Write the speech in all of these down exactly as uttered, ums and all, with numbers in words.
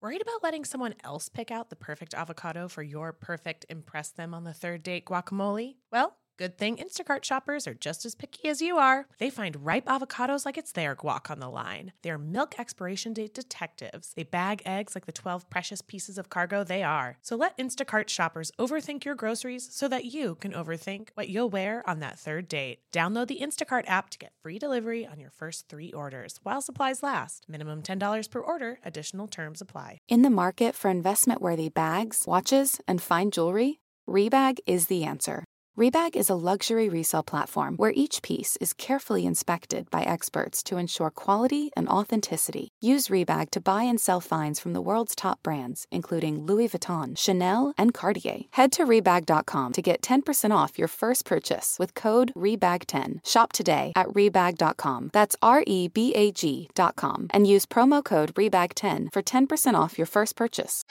Worried about letting someone else pick out the perfect avocado for your perfect impress them on the third date guacamole? Well, good thing Instacart shoppers are just as picky as you are. They find ripe avocados like it's their guac on the line. They're milk expiration date detectives. They bag eggs like the twelve precious pieces of cargo they are. So let Instacart shoppers overthink your groceries so that you can overthink what you'll wear on that third date. Download the Instacart app to get free delivery on your first three orders while supplies last. Minimum ten dollars per order. Additional terms apply. In the market for investment-worthy bags, watches, and fine jewelry, Rebag is the answer. Rebag is a luxury resale platform where each piece is carefully inspected by experts to ensure quality and authenticity. Use Rebag to buy and sell finds from the world's top brands, including Louis Vuitton, Chanel, and Cartier. Head to Rebag dot com to get ten percent off your first purchase with code rebag ten. Shop today at Rebag dot com. That's R E B A G dot com. And use promo code rebag ten for ten percent off your first purchase.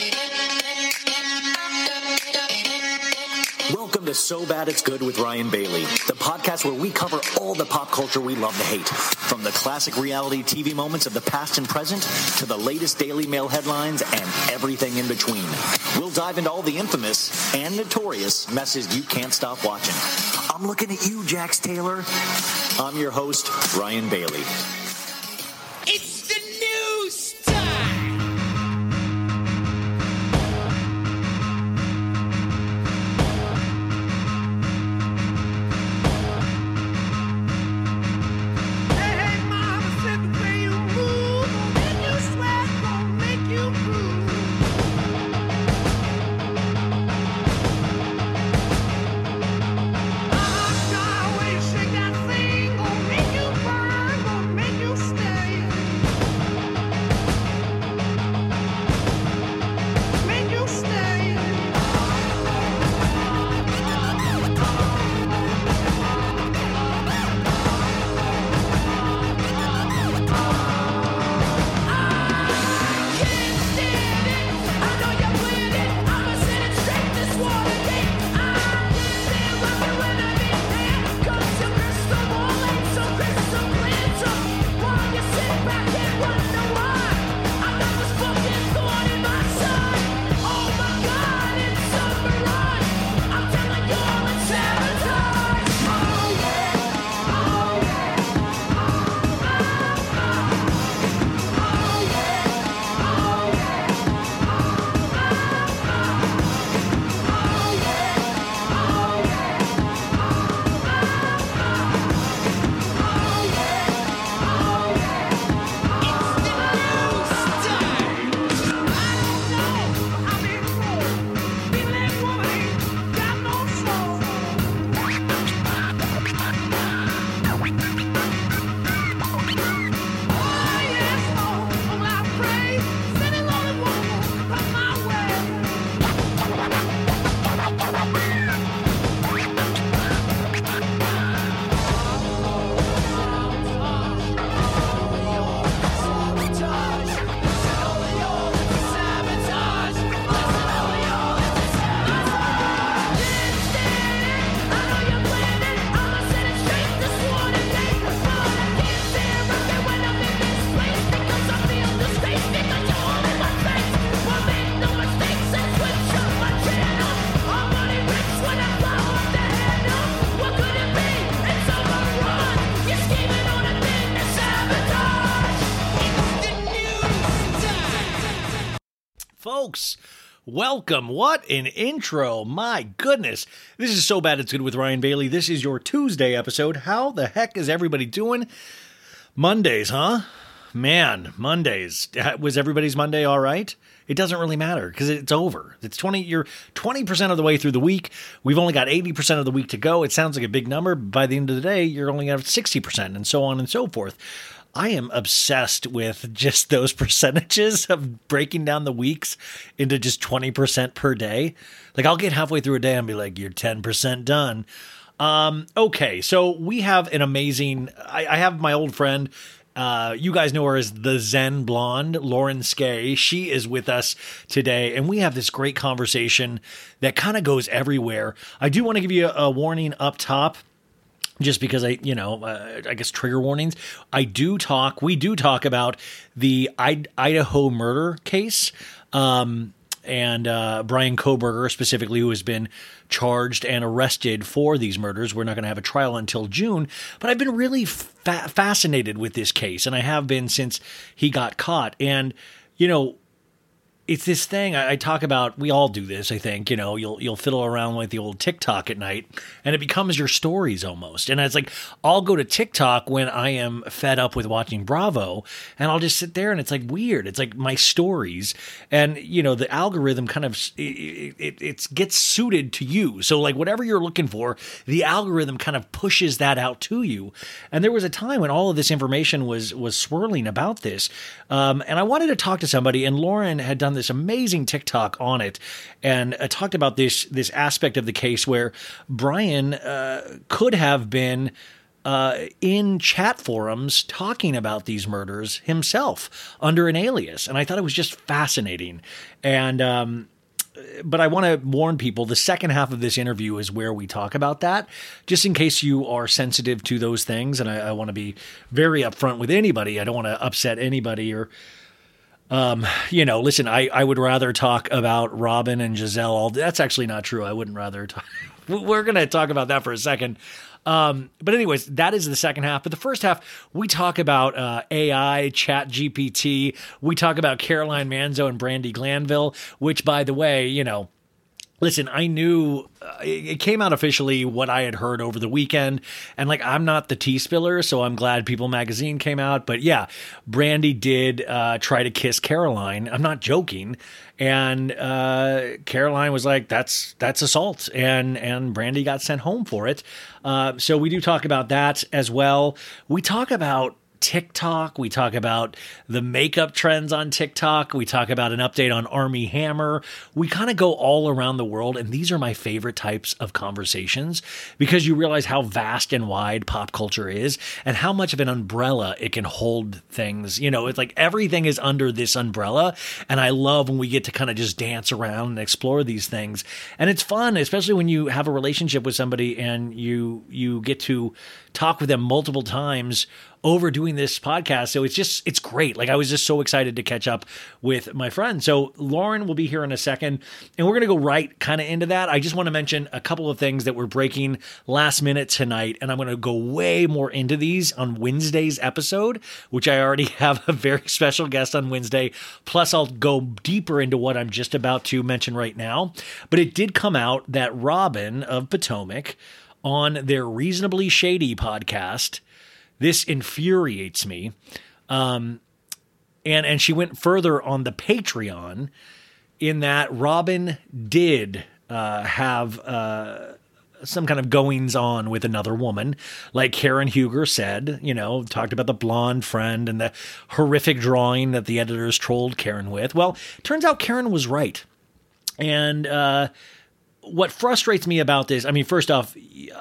Welcome to So Bad It's Good with Ryan Bailey, the podcast where we cover all the pop culture we love to hate, from the classic reality T V moments of the past and present to the latest Daily Mail headlines and everything in between. We'll dive into all the infamous and notorious messes you can't stop watching. I'm looking at you, Jax Taylor. I'm your host, Ryan Bailey. It's the news time! Folks, welcome. What an intro. My goodness. This is So Bad It's Good with Ryan Bailey. This is your Tuesday episode. How the heck is everybody doing? Mondays, huh? Man, Mondays. Was everybody's Monday all right? It doesn't really matter because it's over. It's twenty. You're twenty percent of the way through the week. We've only got eighty percent of the week to go. It sounds like a big number. By the end of the day, you're only going to have sixty percent and so on and so forth. I am obsessed with just those percentages of breaking down the weeks into just twenty percent per day. Like I'll get halfway through a day and be like, you're ten percent done. Um, okay, so we have an amazing, I, I have my old friend, uh, you guys know her as the Zen Blonde, Lauren Skay. She is with us today, and we have this great conversation that kind of goes everywhere. I do want to give you a, a warning up top. just because I, you know, uh, I guess trigger warnings. I do talk, we do talk about the I- Idaho murder case, um, and uh, Bryan Kohberger specifically, who has been charged and arrested for these murders. We're not going to have a trial until June, but I've been really fa- fascinated with this case, and I have been since he got caught. And, you know, it's this thing I, I talk about. We all do this, I think. You know, you'll you'll fiddle around with the old TikTok at night, and it becomes your stories almost. And it's like I'll go to TikTok when I am fed up with watching Bravo, and I'll just sit there, and it's like weird. It's like my stories, and you know, the algorithm kind of it, it, it gets suited to you. So like whatever you're looking for, the algorithm kind of pushes that out to you. And there was a time when all of this information was was swirling about this, um, and I wanted to talk to somebody, and Lauren had done this amazing TikTok on it, and uh, talked about this this aspect of the case where Bryan uh, could have been uh, in chat forums talking about these murders himself under an alias, and I thought it was just fascinating. And um, but I want to warn people, the second half of this interview is where we talk about that, just in case you are sensitive to those things. And I, I want to be very upfront with anybody. I don't want to upset anybody or Um, you know, listen, I, I would rather talk about Robin and Giselle. All that's actually not true. I wouldn't rather talk. We're going to talk about that for a second. Um, but anyways, that is the second half. But the first half, we talk about uh, A I, Chat G P T. We talk about Caroline Manzo and Brandi Glanville, which, by the way, you know, listen, I knew uh, it came out officially what I had heard over the weekend. And like, I'm not the tea spiller, so I'm glad People Magazine came out. But yeah, Brandi did uh, try to kiss Caroline. I'm not joking. And uh, Caroline was like, that's that's assault. And, and Brandi got sent home for it. Uh, so we do talk about that as well. We talk about TikTok. We talk about the makeup trends on TikTok. We talk about an update on Armie Hammer. We kind of go all around the world, and these are my favorite types of conversations because you realize how vast and wide pop culture is and how much of an umbrella it can hold things. You know, it's like everything is under this umbrella, and I love when we get to kind of just dance around and explore these things. And it's fun, especially when you have a relationship with somebody and you you get to talk with them multiple times over doing this podcast. So it's just, it's great. Like I was just so excited to catch up with my friend. So Lauren will be here in a second and we're going to go right kind of into that. I just want to mention a couple of things that we're breaking last minute tonight. And I'm going to go way more into these on Wednesday's episode, which I already have a very special guest on Wednesday. Plus I'll go deeper into what I'm just about to mention right now. But it did come out that Robin of Potomac on their Reasonably Shady podcast, this infuriates me. Um, and, and she went further on the Patreon in that Robin did uh, have uh, some kind of goings on with another woman. Like Karen Huger said, you know, talked about the blonde friend and the horrific drawing that the editors trolled Karen with. Well, turns out Karen was right. And uh, what frustrates me about this, I mean, first off,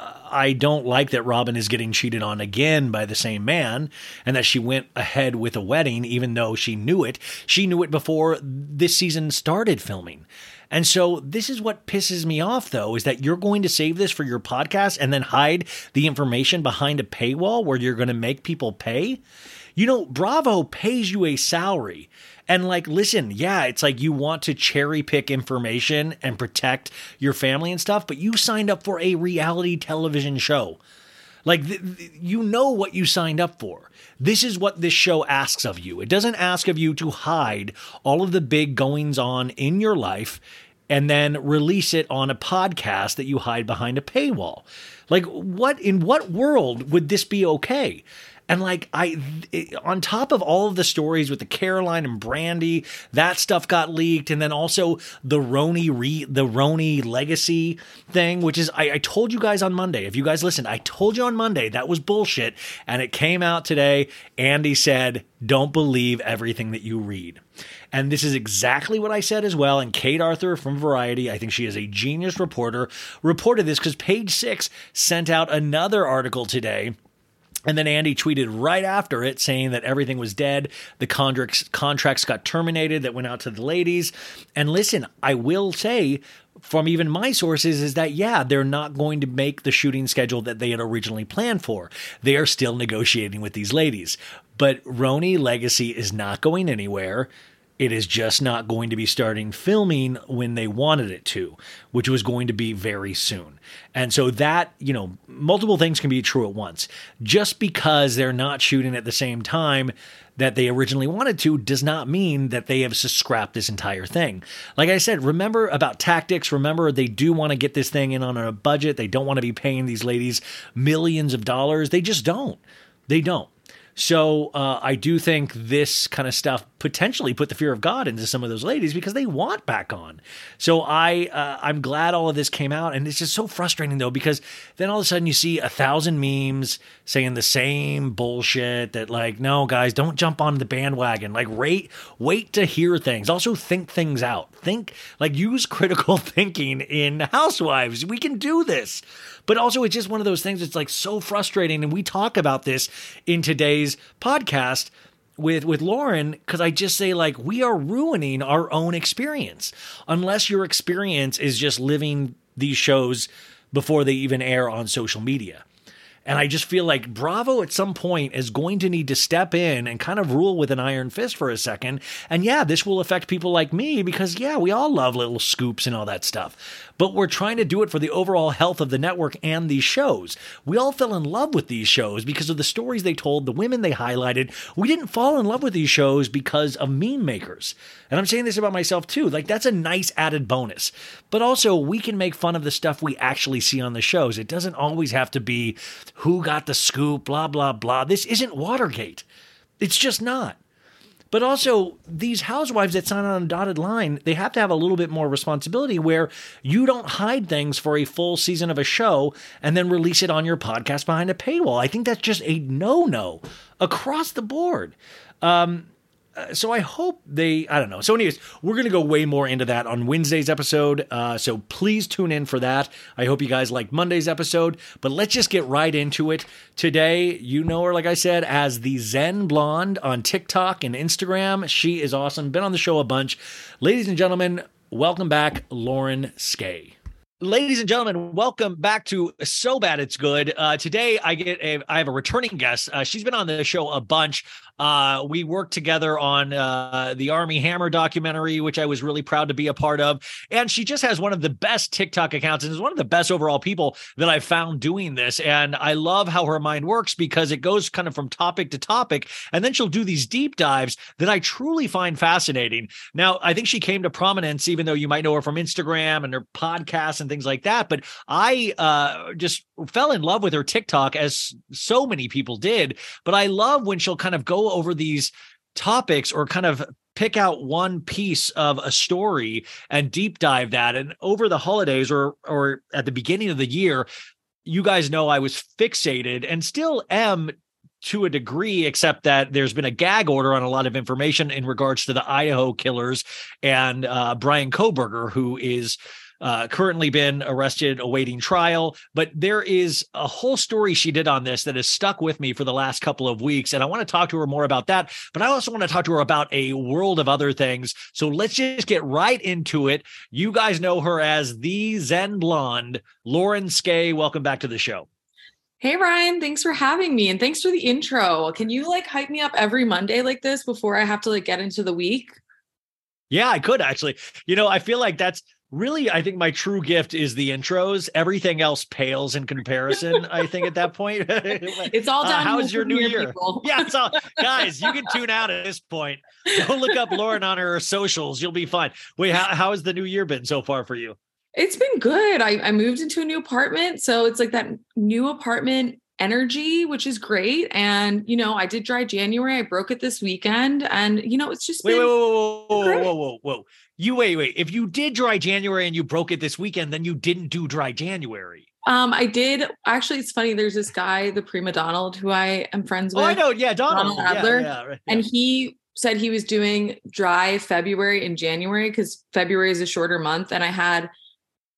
I don't like that Robin is getting cheated on again by the same man and that she went ahead with a wedding, even though she knew it. She knew it before this season started filming. And so this is what pisses me off, though, is that you're going to save this for your podcast and then hide the information behind a paywall where you're going to make people pay. You know, Bravo pays you a salary. And like, listen, yeah, it's like you want to cherry pick information and protect your family and stuff, but you signed up for a reality television show. Like, th- th- you know what you signed up for. This is what this show asks of you. It doesn't ask of you to hide all of the big goings on in your life and then release it on a podcast that you hide behind a paywall. Like, what, in what world would this be okay? And like, I, on top of all of the stories with the Caroline and Brandi, that stuff got leaked. And then also the Roni, re, the Roni legacy thing, which is, I, I told you guys on Monday, if you guys listened, I told you on Monday, that was bullshit. And it came out today. Andy said, don't believe everything that you read. And this is exactly what I said as well. And Kate Arthur from Variety, I think she is a genius reporter, reported this because Page Six sent out another article today And then Andy tweeted right after it saying that everything was dead. The contracts, contracts got terminated that went out to the ladies. And listen, I will say from even my sources is that, yeah, they're not going to make the shooting schedule that they had originally planned for. They are still negotiating with these ladies. But Roni Legacy is not going anywhere. It is just not going to be starting filming when they wanted it to, which was going to be very soon. And so that, you know, multiple things can be true at once. Just because they're not shooting at the same time that they originally wanted to does not mean that they have scrapped this entire thing. Like I said, remember about tactics. Remember, they do want to get this thing in on a budget. They don't want to be paying these ladies millions of dollars. They just don't. They don't. So uh, I do think this kind of stuff potentially put the fear of God into some of those ladies because they want back on. So I, uh, I'm glad all of this came out. And it's just so frustrating, though, because then all of a sudden you see a thousand memes saying the same bullshit that, like, no, guys, don't jump on the bandwagon. Like, wait, wait to hear things. Also think things out. Think, like, use critical thinking in Housewives. We can do this. But also, it's just one of those things that's like so frustrating. And we talk about this in today's podcast with, with Lauren, because I just say, like, we are ruining our own experience. Unless your experience is just living these shows before they even air on social media. And I just feel like Bravo at some point is going to need to step in and kind of rule with an iron fist for a second. And yeah, this will affect people like me because, yeah, we all love little scoops and all that stuff. But we're trying to do it for the overall health of the network and these shows. We all fell in love with these shows because of the stories they told, the women they highlighted. We didn't fall in love with these shows because of meme makers. And I'm saying this about myself too. Like, that's a nice added bonus. But also, we can make fun of the stuff we actually see on the shows. It doesn't always have to be who got the scoop, blah, blah, blah. This isn't Watergate. It's just not. But also, these housewives that sign on a dotted line, they have to have a little bit more responsibility where you don't hide things for a full season of a show and then release it on your podcast behind a paywall. I think that's just a no-no across the board. Um, So I hope they, I don't know. So anyways, we're going to go way more into that on Wednesday's episode. Uh, so please tune in for that. I hope you guys liked Monday's episode, but let's just get right into it. Today, you know her, like I said, as the Zen Blonde on TikTok and Instagram. She is awesome. Been on the show a bunch. Ladies and gentlemen, welcome back, Lauren Skae. Ladies and gentlemen, welcome back to So Bad It's Good. Uh, today, I get a, I have a returning guest. Uh, she's been on the show a bunch. Uh, we worked together on uh, the Army Hammer documentary, which I was really proud to be a part of. And she just has one of the best TikTok accounts and is one of the best overall people that I've found doing this. And I love how her mind works because it goes kind of from topic to topic. And then she'll do these deep dives that I truly find fascinating. Now, I think she came to prominence, even though you might know her from Instagram and her podcasts and things like that. But I uh, just fell in love with her TikTok, as so many people did. But I love when she'll kind of go over these topics or kind of pick out one piece of a story and deep dive that. And over the holidays or or at the beginning of the year, you guys know I was fixated and still am to a degree, except that there's been a gag order on a lot of information in regards to the Idaho killers and uh, Bryan Kohberger, who is Uh, currently been arrested, awaiting trial. But there is a whole story she did on this that has stuck with me for the last couple of weeks. And I want to talk to her more about that. But I also want to talk to her about a world of other things. So let's just get right into it. You guys know her as the Zen Blonde, Lauren Skae. Welcome back to the show. Hey, Ryan, thanks for having me. And thanks for the intro. Can you like hype me up every Monday like this before I have to like get into the week? Yeah, I could actually. You know, I feel like that's really, I think my true gift is the intros. Everything else pales in comparison, I think, at that point. It's all down. Uh, how's your new year? Yeah, it's all, guys, you can tune out at this point. Go look up Lauren on her socials. You'll be fine. Wait, how, how has the new year been so far for you? It's been good. I, I moved into a new apartment. So it's like that new apartment energy, which is great. And, you know, I did dry January. I broke it this weekend. And, you know, it's just wait, been wait, whoa, whoa, whoa, whoa, whoa, whoa. You wait, wait. If you did dry January and you broke it this weekend, then you didn't do dry January. Um, I did. Actually, it's funny. There's this guy, the Prima Donald, who I am friends with. Oh, I know. Yeah, Donald, Donald Adler. Yeah, yeah, right, yeah. And he said he was doing dry February and January because February is a shorter month. And I had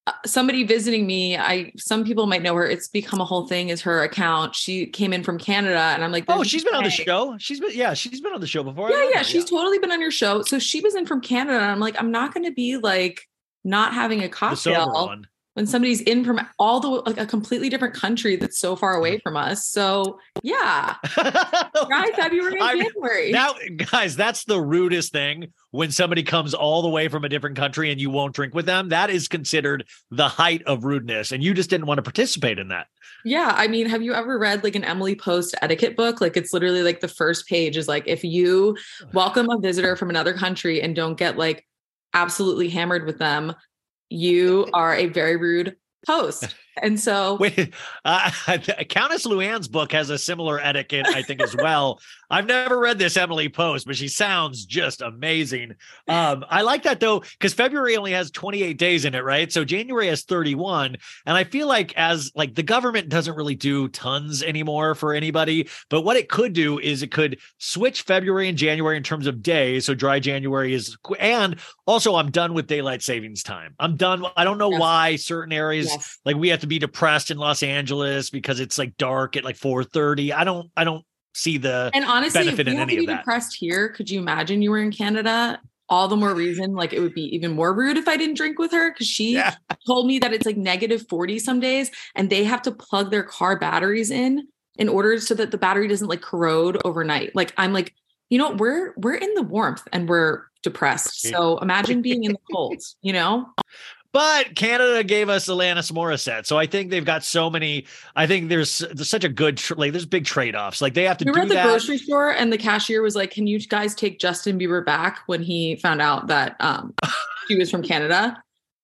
somebody visiting me, I some people might know her. It's become a whole thing. Is her account? She came in from Canada, and I'm like, oh, she's been on the show. She's been, yeah, she's been on the show before. Yeah, yeah, she's yeah. totally been on your show. So she was in from Canada, and I'm like, I'm not going to be like not having a cocktail when somebody's in from all the like a completely different country that's so far away from us. So yeah, right, February, and January. Now, guys, that's the rudest thing. When somebody comes all the way from a different country and you won't drink with them, that is considered the height of rudeness. And you just didn't want to participate in that. Yeah. I mean, have you ever read like an Emily Post etiquette book? Like it's literally like the first page is like, if you welcome a visitor from another country and don't get like absolutely hammered with them, you are a very rude host. And so Wait, uh, Countess Luann's book has a similar etiquette, I think, as well. I've never read this Emily Post, but she sounds just amazing. Um, I like that, though, because February only has twenty-eight days in it, right? So January has thirty-one. And I feel like as like the government doesn't really do tons anymore for anybody, but what it could do is it could switch February and January in terms of days. So dry January is, and also I'm done with daylight savings time. I'm done. I don't know yes. why certain areas, yes. like we have to be depressed in Los Angeles because it's like dark at like four thirty. I don't, I don't see the and honestly, benefit if in any to of be that. Depressed here, could you imagine you were in Canada? All the more reason, like it would be even more rude if I didn't drink with her because she yeah. told me that it's like negative forty some days, and they have to plug their car batteries in in order so that the battery doesn't like corrode overnight. Like I'm like, you know, we're we're in the warmth and we're depressed. So imagine being in the cold, you know. But Canada gave us Alanis Morissette. So I think they've got so many, I think there's, there's such a good, tr- like there's big trade-offs. Like they have to we do were at the that. grocery store and the cashier was like, can you guys take Justin Bieber back when he found out that um, she was from Canada?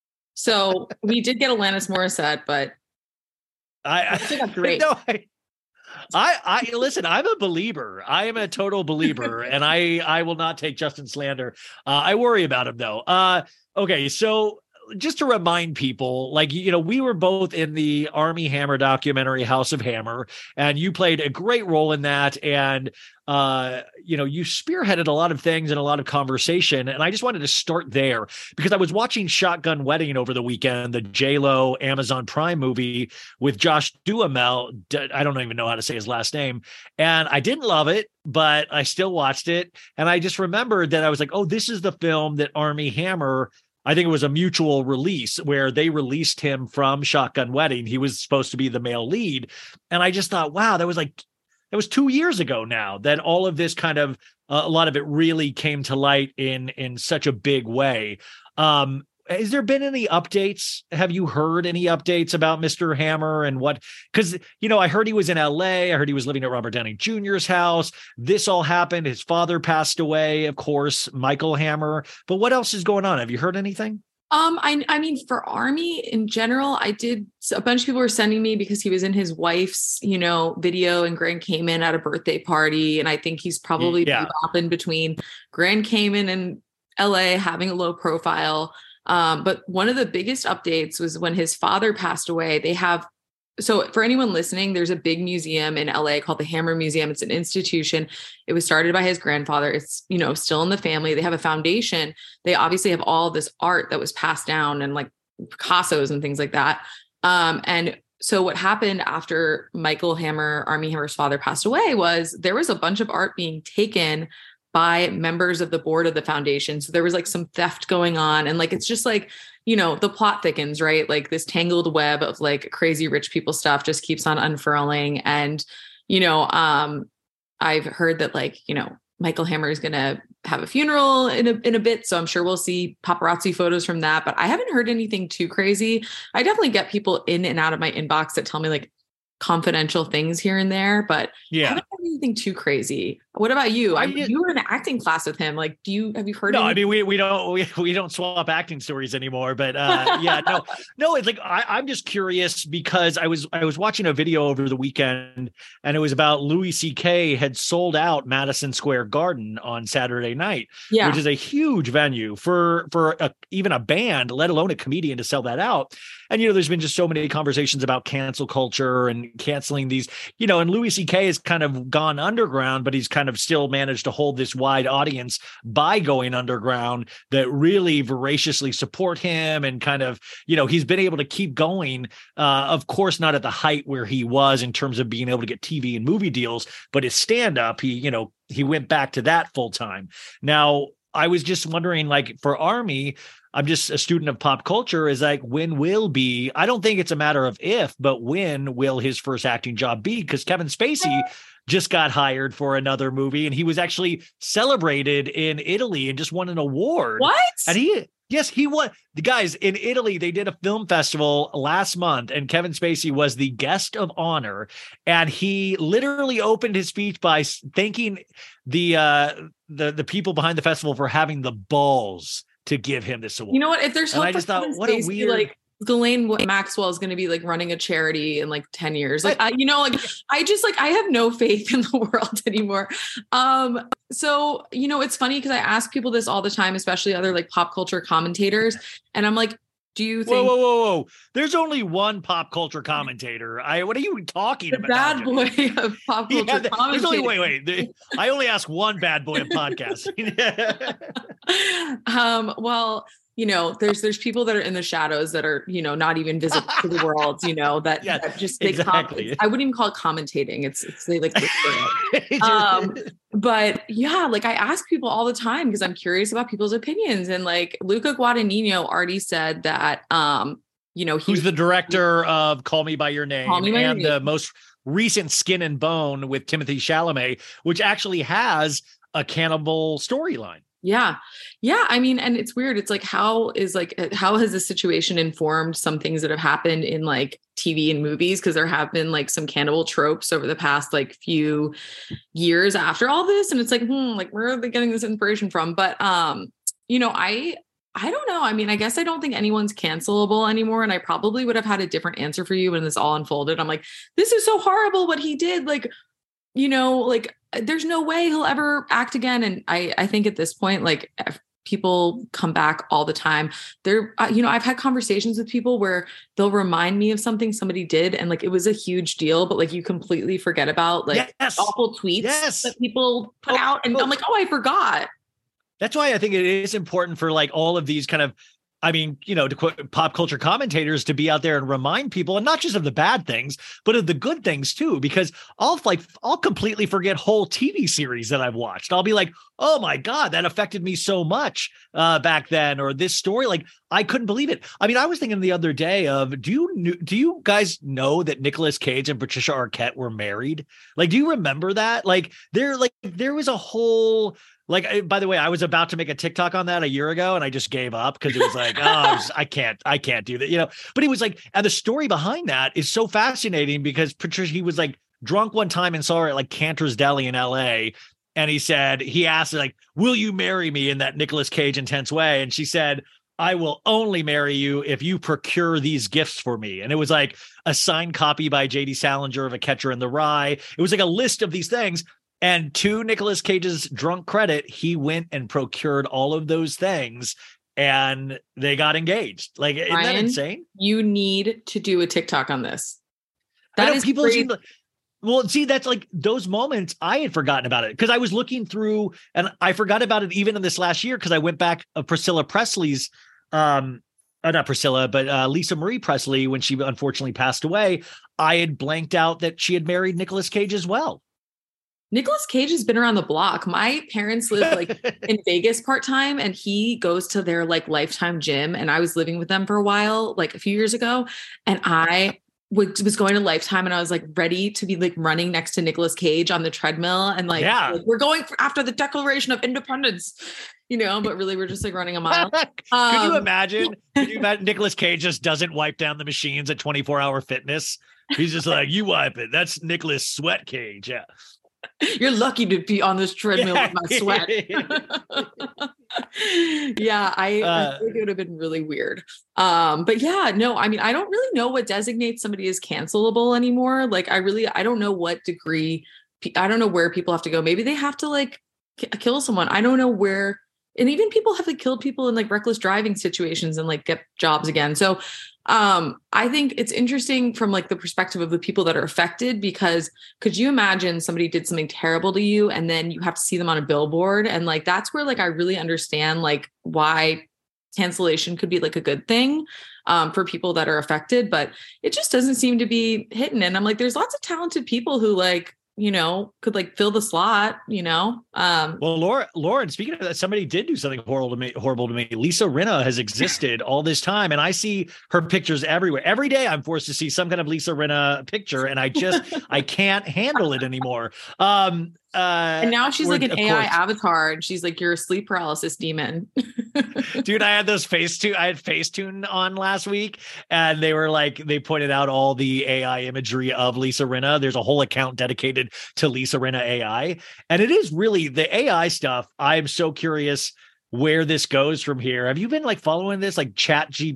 So we did get Alanis Morissette, but I, I think that's great. No, I, I, I listen, I'm a believer. I am a total believer and I, I will not take Justin slander. Uh, I worry about him though. Uh, okay. So, just to remind people, like, you know, we were both in the Armie Hammer documentary, House of Hammer, and you played a great role in that. And, uh, you know, you spearheaded a lot of things and a lot of conversation. And I just wanted to start there because I was watching Shotgun Wedding over the weekend, the J-Lo Amazon Prime movie with Josh Duhamel. I don't even know how to say his last name. And I didn't love it, but I still watched it. And I just remembered that I was like, oh, this is the film that Armie Hammer, I think it was a mutual release where they released him from Shotgun Wedding. He was supposed to be the male lead. And I just thought, wow, that was like, that was two years ago now that all of this kind of, uh, a lot of it really came to light in, in such a big way. Um, has there been any updates? Have you heard any updates about Mister Hammer and what, because, you know, I heard he was in L A. I heard he was living at Robert Downey Junior's house. This all happened. His father passed away, of course, Michael Hammer. But what else is going on? Have you heard anything? Um, I, I mean, for Armie in general, I did, a bunch of people were sending me because he was in his wife's, you know, video and Grand Cayman at a birthday party. And I think he's probably yeah. bopping between Grand Cayman and L A, having a low profile. Um, but one of the biggest updates was when his father passed away. They have, so for anyone listening, there's a big museum in L A called the Hammer Museum. It's an institution. It was started by his grandfather. It's, you know, still in the family. They have a foundation. They obviously have all this art that was passed down and like Picasso's and things like that. Um, and so what happened after Michael Hammer, Armie Hammer's father, passed away was there was a bunch of art being taken by members of the board of the foundation. So there was like some theft going on. And like, it's just like, you know, the plot thickens, right? Like this tangled web of like crazy rich people stuff just keeps on unfurling. And, you know, um, I've heard that like, you know, Michael Hammer is going to have a funeral in a, in a bit. So I'm sure we'll see paparazzi photos from that, but I haven't heard anything too crazy. I definitely get people in and out of my inbox that tell me like confidential things here and there, but yeah, I haven't heard anything too crazy. What about you? I mean, you were in an acting class with him. Like, do you, have you heard? No, anything? I mean, we, we don't, we, we don't swap acting stories anymore, but uh, yeah, no, no, it's like, I, I'm just curious because I was, I was watching a video over the weekend and it was about Louis C K had sold out Madison Square Garden on Saturday night, yeah. which is a huge venue for, for a, even a band, let alone a comedian to sell that out. and, you know, there's been just so many conversations about cancel culture and canceling these, you know, and Louis C K has kind of gone underground, but he's kind of still managed to hold this wide audience by going underground that really voraciously support him. And kind of, you know, he's been able to keep going, uh, of course, not at the height where he was in terms of being able to get T V and movie deals, but his stand up, he, you know, he went back to that full time. Now, I was just wondering, like, for Army, I'm just a student of pop culture, is like, when will be, I don't think it's a matter of if, but when will his first acting job be? Because Kevin Spacey just got hired for another movie, and he was actually celebrated in Italy and just won an award. What? And he, yes, he won. The guys in Italy, they did a film festival last month, and Kevin Spacey was the guest of honor. And he literally opened his speech by thanking the uh, the the people behind the festival for having the balls to give him this award. You know what? If there's and hope I just for thought, Kevin what a Spacey, weird. Like, Ghislaine Maxwell is going to be like running a charity in like ten years. Like, I, you know, like I just like, I have no faith in the world anymore. Um, so, you know, it's funny because I ask people this all the time, especially other like pop culture commentators. And I'm like, do you think Whoa, whoa, whoa, whoa. There's only one pop culture commentator. I what are you talking the about? bad boy of pop culture Yeah, there's commentator? only, wait, wait. The- I only ask one bad boy of podcasting. um, well, you know, there's there's people that are in the shadows that are, you know, not even visible to the world, you know, that, Yeah, that just they exactly. com- I wouldn't even call it commentating. It's it's they like um but yeah, like I ask people all the time because I'm curious about people's opinions. And like Luca Guadagnino already said that um, you know, Who's the director of Call Me by Your Name Call Me by Your and Name. the most recent Skin and Bone with Timothée Chalamet, which actually has a cannibal storyline. Yeah. Yeah. I mean, and it's weird. It's like, how is like, how has this situation informed some things that have happened in like T V and movies? Cause there have been like some cannibal tropes over the past like few years after all this. And it's like, hmm, like where are they getting this inspiration from? But, um, you know, I, I don't know. I mean, I guess I don't think anyone's cancelable anymore. And I probably would have had a different answer for you when this all unfolded. I'm like, this is so horrible what he did. Like, you know, like there's no way he'll ever act again. And I, I think at this point, like people come back all the time. They're, uh, you know, I've had conversations with people where they'll remind me of something somebody did. And like, it was a huge deal, but like you completely forget about like Yes. awful tweets Yes. that people put Oh, out. And oh. I'm like, oh, I forgot. That's why I think it is important for like all of these kind of, I mean, you know, to quote pop culture commentators to be out there and remind people, and not just of the bad things, but of the good things too, because I'll like, I'll completely forget whole T V series that I've watched. I'll be like, oh my God, that affected me so much uh, back then, or this story. Like, I couldn't believe it. I mean, I was thinking the other day of, do you, do you guys know that Nicolas Cage and Patricia Arquette were married? Like, do you remember that? Like, there, like, there was a whole, Like, I- by the way, I was about to make a TikTok on that a year ago and I just gave up because it was like, oh, I, was- I can't, I can't do that, you know, but it was like, and the story behind that is so fascinating because Patricia, he was like drunk one time and saw her at like Cantor's Deli in L A. And he said, he asked her like, will you marry me in that Nicolas Cage intense way? And she said, I will only marry you if you procure these gifts for me. And it was like a signed copy by J D Salinger of A Catcher in the Rye. It was like a list of these things. And to Nicolas Cage's drunk credit, he went and procured all of those things and they got engaged. Like, isn't that Ryan, insane? You need to do a TikTok on this. I That know is people crazy. seem to- well, see, that's like those moments I had forgotten about it because I was looking through and I forgot about it even in this last year because I went back of Priscilla Presley's, um, uh, not Priscilla, but uh, Lisa Marie Presley, when she unfortunately passed away. I had blanked out that she had married Nicolas Cage as well. Nicolas Cage has been around the block. My parents live like in Vegas part-time and he goes to their like Lifetime gym. And I was living with them for a while, like a few years ago. And I would, was going to Lifetime and I was like ready to be like running next to Nicolas Cage on the treadmill. And like, Yeah. like, we're going for, after the Declaration of Independence, you know, but really we're just like running a mile. Could you Um, imagine? Could you imagine Nicolas Cage just doesn't wipe down the machines at twenty-four hour fitness? He's just like, you wipe it. That's Nicolas Sweat Cage. Yeah. You're lucky to be on this treadmill with my sweat. yeah, I, Uh, I think it would have been really weird. Um, but yeah, no, I mean, I don't really know what designates somebody as cancelable anymore. Like, I really, I don't know what degree, pe- I don't know where people have to go. Maybe they have to like k- kill someone. I don't know where, and even people have like killed people in like reckless driving situations and like get jobs again. So Um, I think it's interesting from like the perspective of the people that are affected, because could you imagine somebody did something terrible to you and then you have to see them on a billboard? And like, that's where like, I really understand like why cancellation could be like a good thing um, for people that are affected, but it just doesn't seem to be hitting. And I'm like, there's lots of talented people who like, you know, could like fill the slot, you know? Um, well, Laura, Lauren, speaking of that, somebody did do something horrible to me, horrible to me. Lisa Rinna has existed all this time, and I see her pictures everywhere. Every day I'm forced to see some kind of Lisa Rinna picture, and I just, I can't handle it anymore. Um, uh, and now she's like an A I course. avatar, and she's like your sleep paralysis demon. Dude, I had those Facetune, I had Facetune on last week, and they were like, they pointed out all the A I imagery of Lisa Rinna. There's a whole account dedicated to Lisa Rinna A I. And it is really the A I stuff. I'm so curious where this goes from here. Have you been like following this, like Chat G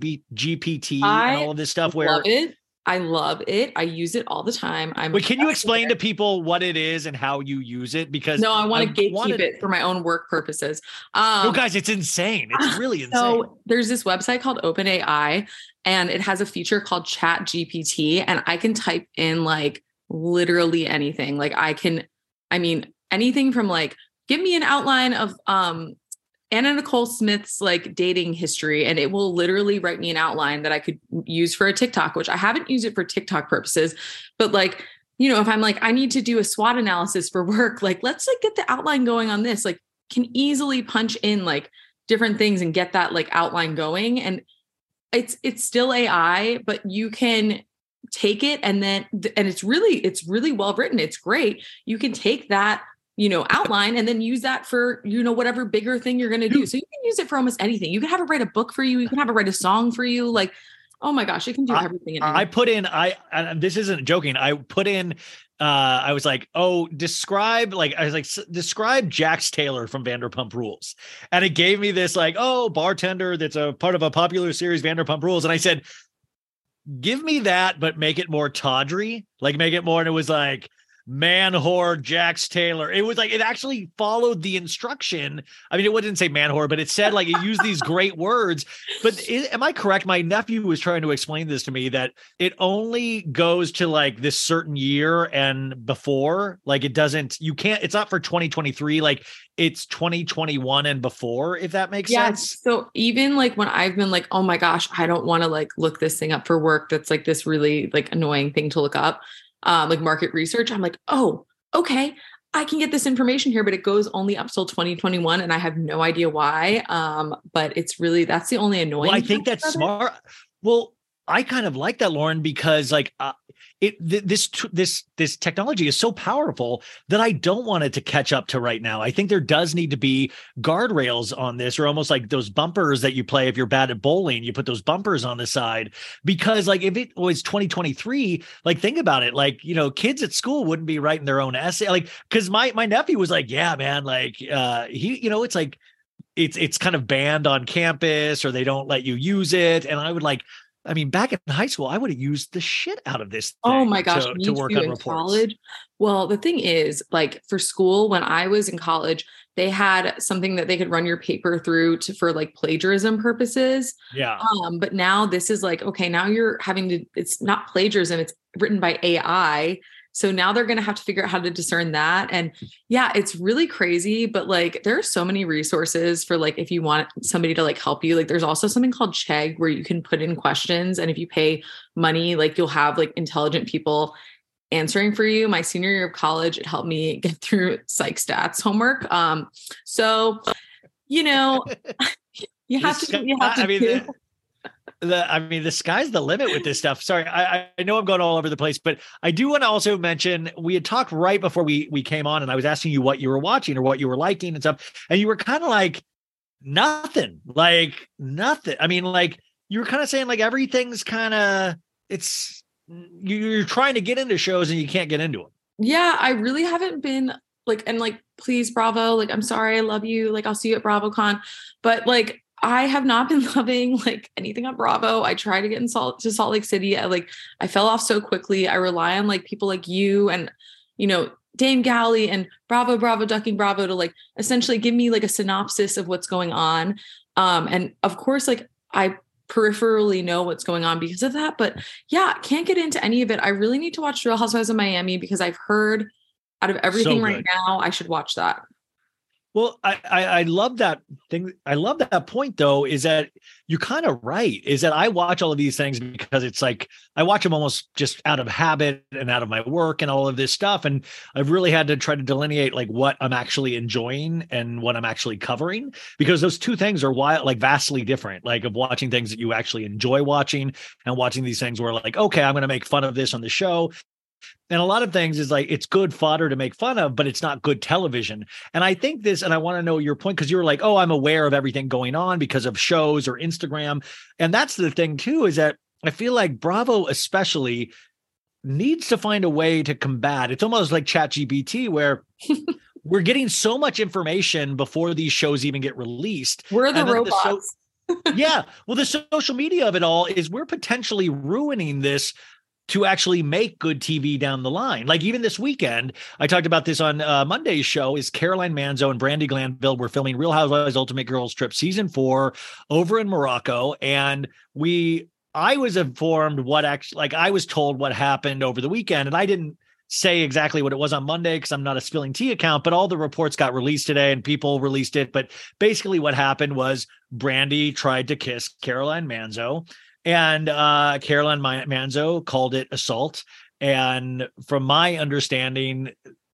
P T and all of this stuff? Where love it. I love it. I use it all the time. I'm but can you explain to people what it is and how you use it? Because no, I want to gatekeep wanted... it for my own work purposes. Um, no, guys, it's insane. It's really insane. So there's this website called OpenAI, and it has a feature called Chat G P T, and I can type in like literally anything. Like I can, I mean, anything from like, give me an outline of um, Anna Nicole Smith's like dating history, and it will literally write me an outline that I could use for a TikTok, which I haven't used it for TikTok purposes, but like, you know, if I'm like, I need to do a SWOT analysis for work, like, let's like get the outline going on this, like can easily punch in like different things and get that like outline going. And it's, it's still A I, but you can take it and then, and it's really, it's really well written. It's great. You can take that, you know, outline and then use that for, you know, whatever bigger thing you're going to do. So you can use it for almost anything. You can have it write a book for you. You can have it write a song for you. Like, oh my gosh, it can do everything. In I, I put in, I, and this isn't joking. I put in, uh, I was like, oh, describe, like, I was like, describe Jax Taylor from Vanderpump Rules. And it gave me this like, oh, bartender that's a part of a popular series, Vanderpump Rules. And I said, give me that, but make it more tawdry, like make it more. And it was like, man whore Jax Taylor. It was like, it actually followed the instruction. I mean, it wouldn't say man whore, but it said like, it used these great words. But it, am I correct? My nephew was trying to explain this to me, that it only goes to like this certain year and before, like it doesn't, you can't, it's not for twenty twenty-three. Like it's twenty twenty-one and before, if that makes yeah, sense. So even like when I've been like, oh my gosh, I don't want to like look this thing up for work, that's like this really like annoying thing to look up. Um, like market research, I'm like, oh, okay, I can get this information here, but it goes only up till twenty twenty-one, and I have no idea why. Um, but it's really, that's the only annoying. Well, I think that's smart. Well, I kind of like that, Lauren, because like uh, it th- this this this technology is so powerful that I don't want it to catch up to right now. I think there does need to be guardrails on this, or almost like those bumpers that you play if you're bad at bowling. You put those bumpers on the side, because like if it was twenty twenty-three, like think about it, like, you know, kids at school wouldn't be writing their own essay, like, because my my nephew was like, yeah, man, like uh, he, you know, it's like it's it's kind of banned on campus, or they don't let you use it, and I would like. I mean, back in high school, I would have used the shit out of this. Oh my gosh, to, me to work too, on in reports. College. Well, the thing is, like for school, when I was in college, they had something that they could run your paper through to for like plagiarism purposes. Yeah. Um, but now this is like, okay, now you're having to, it's not plagiarism, it's written by A I. So now they're going to have to figure out how to discern that. And yeah, it's really crazy, but like, there are so many resources for like, if you want somebody to like help you, like there's also something called Chegg where you can put in questions. And if you pay money, like you'll have like intelligent people answering for you. My senior year of college, it helped me get through psych stats homework. Um, so, you know, you have to, you have to I mean, do. the, the, I mean, the sky's the limit with this stuff. Sorry, I, I know I'm going all over the place, but I do want to also mention, we had talked right before we, we came on, and I was asking you what you were watching or what you were liking and stuff. And you were kind of like, nothing, like nothing. I mean, like you were kind of saying like, everything's kind of, it's, you're trying to get into shows and you can't get into them. Yeah, I really haven't been like, and like, please, Bravo. Like, I'm sorry. I love you. Like, I'll see you at BravoCon. But like, I have not been loving like anything on Bravo. I tried to get in Salt to Salt Lake City. I like, I fell off so quickly. I rely on like people like you and, you know, Dane Galley and Bravo, Bravo, Ducking Bravo to like essentially give me like a synopsis of what's going on. Um, and of course, like I peripherally know what's going on because of that. But yeah, can't get into any of it. I really need to watch Real Housewives of Miami because I've heard out of everything So right good. now, I should watch that. Well, I, I I love that thing. I love that point, though, is that you're kind of right. Is that I watch all of these things because it's like I watch them almost just out of habit and out of my work and all of this stuff. And I've really had to try to delineate like what I'm actually enjoying and what I'm actually covering, because those two things are wild, like vastly different, like of watching things that you actually enjoy watching and watching these things where like, okay, I'm going to make fun of this on the show. And a lot of things is like, it's good fodder to make fun of, but it's not good television. And I think this, and I want to know your point, because you were like, oh, I'm aware of everything going on because of shows or Instagram. And that's the thing too, is that I feel like Bravo especially needs to find a way to combat. It's almost like ChatGPT where we're getting so much information before these shows even get released. We're the And then robots. The so- yeah. Well, the social media of it all is we're potentially ruining this to actually make good T V down the line. Like even this weekend, I talked about this on uh, Monday's show, is Caroline Manzo and Brandi Glanville were filming Real Housewives Ultimate Girls Trip season four over in Morocco. And we, I was informed what actually, like I was told what happened over the weekend, and I didn't say exactly what it was on Monday because I'm not a spilling tea account, but all the reports got released today and people released it. But basically what happened was Brandi tried to kiss Caroline Manzo, and uh, Caroline Manzo called it assault. And from my understanding,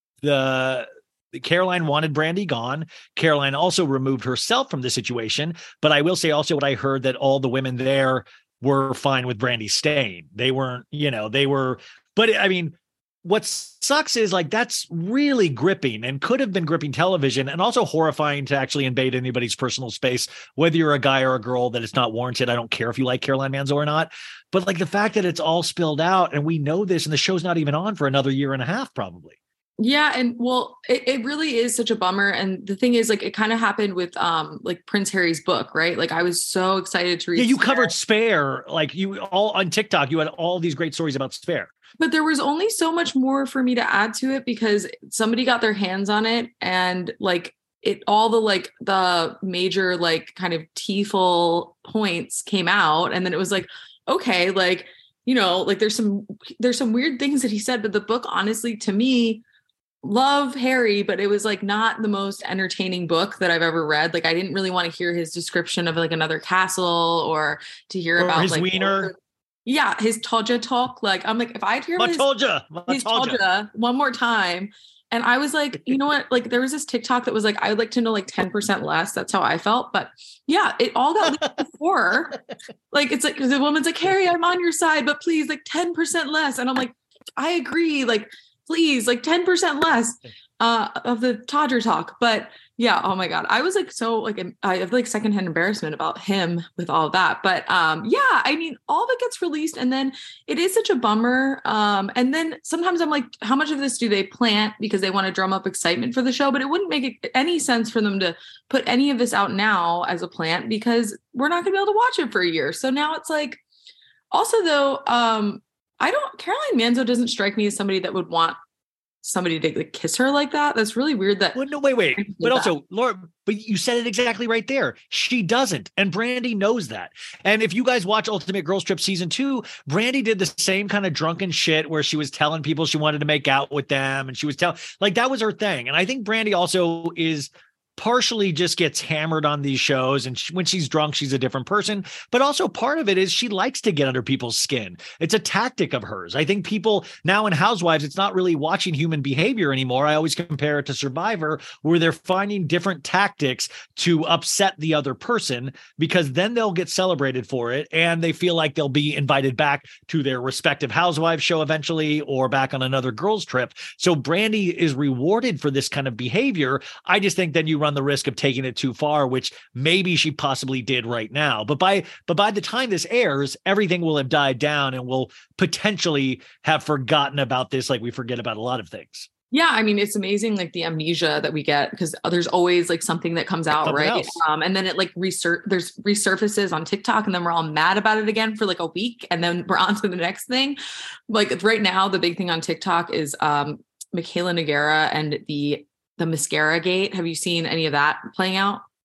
the Caroline wanted Brandi gone. Caroline also removed herself from the situation. But I will say also what I heard, that all the women there were fine with Brandi staying. They weren't, you know, they were, but I mean, what sucks is like, that's really gripping and could have been gripping television, and also horrifying to actually invade anybody's personal space, whether you're a guy or a girl, that it's not warranted. I don't care if you like Caroline Manzo or not, but like the fact that it's all spilled out and we know this, and the show's not even on for another year and a half, probably. Yeah. And well, it, it really is such a bummer. And the thing is, like, it kind of happened with um like Prince Harry's book, right? Like I was so excited to read. Yeah, you Spare. covered Spare, like you all on TikTok, you had all these great stories about Spare. But there was only so much more for me to add to it because somebody got their hands on it, and like it, all the like the major like kind of teaful points came out, and then it was like, okay, like, you know, like there's some there's some weird things that he said, but the book, honestly, to me, love Harry, but it was like not the most entertaining book that I've ever read. Like I didn't really want to hear his description of like another castle, or to hear or about his like wiener. Yeah, his Tolja talk. Like, I'm like, if I'd hear his, Tolja, his Tolja one more time, and I was like, you know what? Like, there was this TikTok that was like, I would like to know like ten percent less. That's how I felt. But yeah, it all got leaked before. Like, it's like, the woman's like, Harry, I'm on your side, but please, like ten percent less. And I'm like, I agree. Like, please, like ten percent less uh, of the Todger talk. But yeah, oh my God. I was like, so like, I have like secondhand embarrassment about him with all of that. But um, yeah, I mean, all of it gets released, and then it is such a bummer. Um, and then sometimes I'm like, how much of this do they plant because they want to drum up excitement for the show? But it wouldn't make any sense for them to put any of this out now as a plant, because we're not gonna be able to watch it for a year. So now it's like, also though, um, I don't, Caroline Manzo doesn't strike me as somebody that would want somebody to like, kiss her like that. That's really weird. That well, no, wait, wait. But that. also, Laura, but you said it exactly right there. She doesn't. And Brandi knows that. And if you guys watch Ultimate Girls Trip season two, Brandi did the same kind of drunken shit where she was telling people she wanted to make out with them. And she was telling, like, that was her thing. And I think Brandi also is partially just gets hammered on these shows, and she, when she's drunk, she's a different person. But also part of it is she likes to get under people's skin. It's a tactic of hers. I think people now in Housewives, it's not really watching human behavior anymore. I always compare it to Survivor, where they're finding different tactics to upset the other person, because then they'll get celebrated for it, and they feel like they'll be invited back to their respective Housewives show eventually, or back on another girls trip. So Brandi is rewarded for this kind of behavior. I just think then you run the risk of taking it too far, which maybe she possibly did right now. But by but by the time this airs, everything will have died down, and we'll potentially have forgotten about this, like we forget about a lot of things. Yeah, I mean, it's amazing, like the amnesia that we get, because there's always like something that comes out, Something right? Um, and then it like resur- there's resurfaces on TikTok, and then we're all mad about it again for like a week, and then we're on to the next thing. Like right now, the big thing on TikTok is um, Michaela Nogueira and the the mascara gate. Have you seen any of that playing out?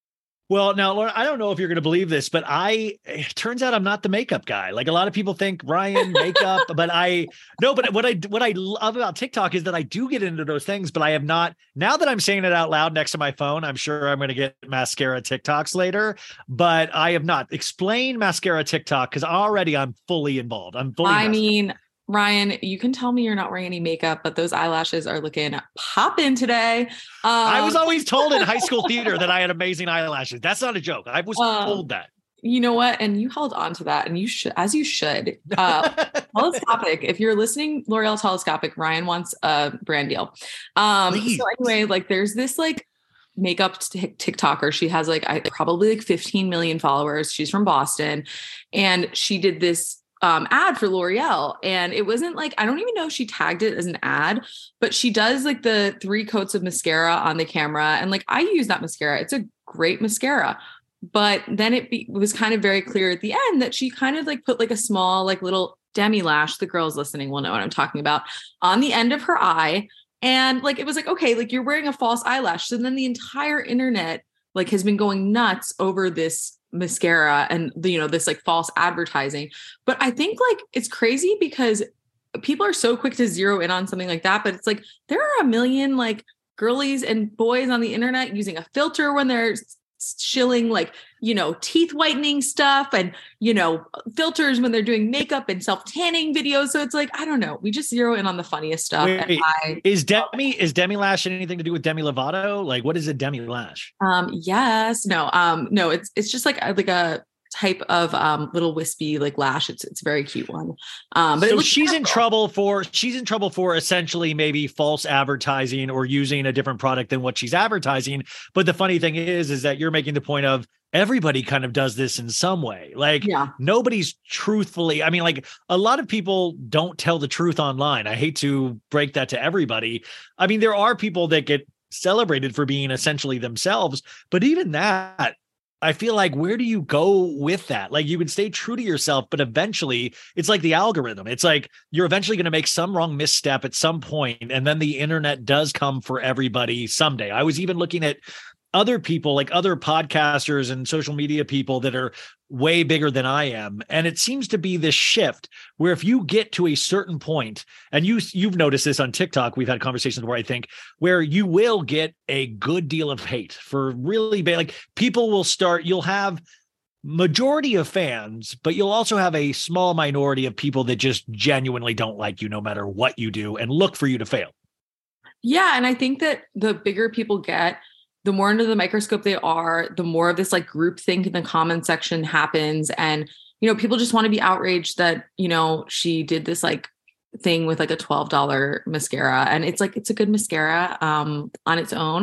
Well, now, Laura, I don't know if you're going to believe this, but I, it turns out I'm not the makeup guy. Like a lot of people think Ryan makeup, but I, no, but what I, what I love about TikTok is that I do get into those things, but I have not, now that I'm saying it out loud next to my phone, I'm sure I'm going to get mascara TikToks later, but I have not. Explain mascara TikTok, because already I'm fully involved. I'm fully I invested. mean, Ryan, you can tell me you're not wearing any makeup, but those eyelashes are looking poppin' today. Um, I was always told in high school theater that I had amazing eyelashes. That's not a joke. I was um, told that. You know what? And you held on to that, and you should, as you should. Uh, telescopic. If you're listening, L'Oreal Telescopic, Ryan wants a brand deal. Um, so anyway, like there's this like makeup t- TikToker. She has like I, probably like fifteen million followers. She's from Boston, and she did this um, ad for L'Oreal. And it wasn't like, I don't even know if she tagged it as an ad, but she does like the three coats of mascara on the camera. And like, I use that mascara. It's a great mascara. But then it, be, it was kind of very clear at the end that she kind of like put like a small, like little demi lash. The girls listening will know what I'm talking about, on the end of her eye. And like, it was like, okay, like you're wearing a false eyelash. So then the entire internet like has been going nuts over this mascara and the, you know, this like false advertising. But I think like it's crazy because people are so quick to zero in on something like that. But it's like, there are a million like girlies and boys on the internet using a filter when they're shilling like, you know, teeth whitening stuff and, you know, filters when they're doing makeup and self-tanning videos. So it's like, I don't know. We just zero in on the funniest stuff. Wait, and I, is Demi, is Demi Lash anything to do with Demi Lovato? Like, what is a Demi Lash? Um, yes, no, um, no, it's, it's just like, like a type of, um, little wispy, like lash. It's, it's a very cute one. Um, but so it looks she's in beautiful. trouble for, she's in trouble for essentially maybe false advertising or using a different product than what she's advertising. But the funny thing is, is that you're making the point of, everybody kind of does this in some way. Like yeah. Nobody's truthfully, I mean, like a lot of people don't tell the truth online. I hate to break that to everybody. I mean, there are people that get celebrated for being essentially themselves, but even that, I feel like, where do you go with that? Like you can stay true to yourself, but eventually it's like the algorithm. It's like you're eventually going to make some wrong misstep at some point, and then the internet does come for everybody someday. I was even looking at other people, like other podcasters and social media people that are way bigger than I am. And it seems to be this shift where if you get to a certain point, and you, you've noticed this on TikTok, we've had conversations where I think where you will get a good deal of hate for really bad, like people will start, you'll have majority of fans, but you'll also have a small minority of people that just genuinely don't like you no matter what you do and look for you to fail. Yeah. And I think that the bigger people get, the more under the microscope they are, the more of this like groupthink in the comment section happens. And, you know, people just want to be outraged that, you know, she did this like thing with like a twelve dollars mascara. And it's like, it's a good mascara um, on its own.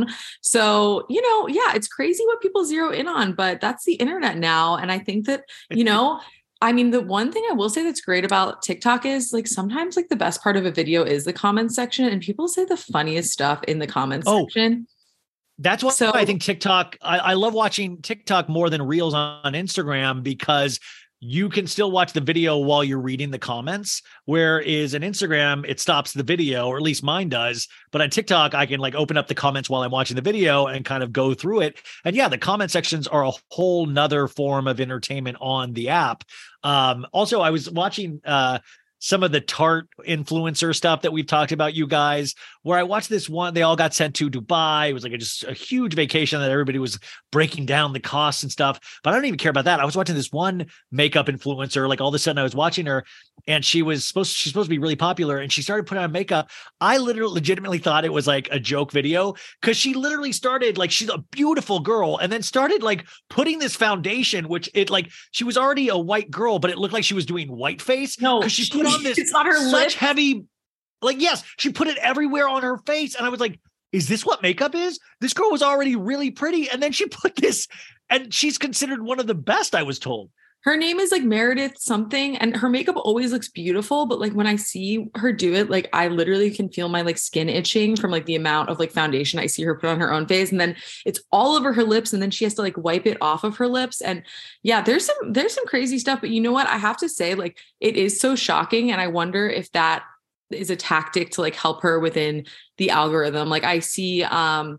So, you know, yeah, it's crazy what people zero in on, but that's the internet now. And I think that, you know, I mean, the one thing I will say that's great about TikTok is like sometimes like the best part of a video is the comment section, and people say the funniest stuff in the comments oh. section. That's why so, I think TikTok, I, I love watching TikTok more than Reels on, on Instagram, because you can still watch the video while you're reading the comments, whereas in Instagram, it stops the video, or at least mine does. But on TikTok, I can like open up the comments while I'm watching the video and kind of go through it. And yeah, the comment sections are a whole nother form of entertainment on the app. Um, also, I was watching uh, some of the Tarte influencer stuff that we've talked about, you guys, where I watched this one, they all got sent to Dubai. It was like a, just a huge vacation that everybody was breaking down the costs and stuff, but I don't even care about that. I was watching this one makeup influencer, like all of a sudden I was watching her, and she was supposed, she's supposed to be really popular, and she started putting on makeup. I literally legitimately thought it was like a joke video, because she literally started like, she's a beautiful girl, and then started like putting this foundation, which it like, she was already a white girl, but it looked like she was doing white face. No, because she put on this it's on her such lips. heavy, like, yes, she put it everywhere on her face. And I was like, is this what makeup is? This girl was already really pretty, and then she put this, and she's considered one of the best, I was told. Her name is like Meredith something, and her makeup always looks beautiful. But like when I see her do it, like I literally can feel my like skin itching from like the amount of like foundation I see her put on her own face. And then it's all over her lips, and then she has to like wipe it off of her lips. And yeah, there's some, there's some crazy stuff, but you know what? I have to say, like, it is so shocking. And I wonder if that is a tactic to like help her within the algorithm. Like I see, um,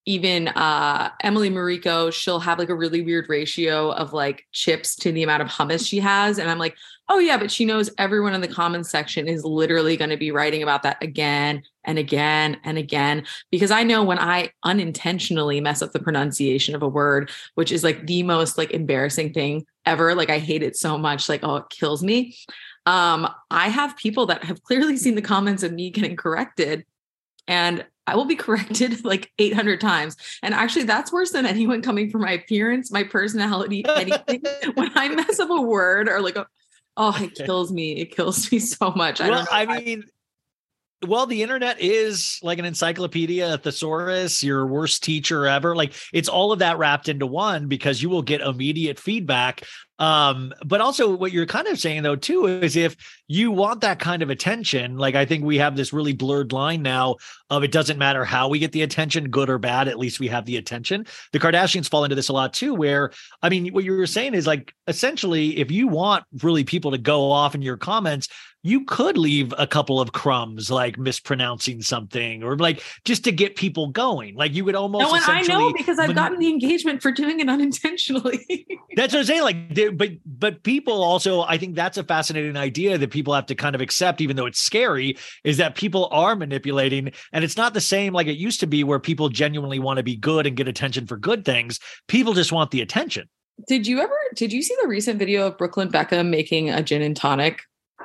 even uh, Emily Mariko, she'll have like a really weird ratio of like chips to the amount of hummus she has. And I'm like, oh yeah, but she knows everyone in the comments section is literally going to be writing about that again and again and again, because I know when I unintentionally mess up the pronunciation of a word, which is like the most like embarrassing thing ever. Like I hate it so much. Like, oh, it kills me. Um, I have people that have clearly seen the comments of me getting corrected, and I will be corrected like eight hundred times. And actually that's worse than anyone coming for my appearance, my personality, anything. When I mess up a word or like, a, oh, it kills me. It kills me so much. I well, don't know I mean, well, the internet is like an encyclopedia, a thesaurus, your worst teacher ever. Like it's all of that wrapped into one, because you will get immediate feedback. Um, but also what you're kind of saying though, too, is if you want that kind of attention, like I think we have this really blurred line now of it doesn't matter how we get the attention, good or bad, at least we have the attention. The Kardashians fall into this a lot too, where, I mean, what you were saying is like, essentially, if you want really people to go off in your comments, you could leave a couple of crumbs, like mispronouncing something, or like just to get people going. Like you would almost. No, and I know because I've man- gotten the engagement for doing it unintentionally. That's what I'm saying. Like, but but people also, I think that's a fascinating idea that people have to kind of accept, even though it's scary, is that people are manipulating, and it's not the same like it used to be, where people genuinely want to be good and get attention for good things. People just want the attention. Did you ever? Did you see the recent video of Brooklyn Beckham making a gin and tonic?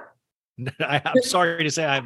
I, I'm sorry to say I'm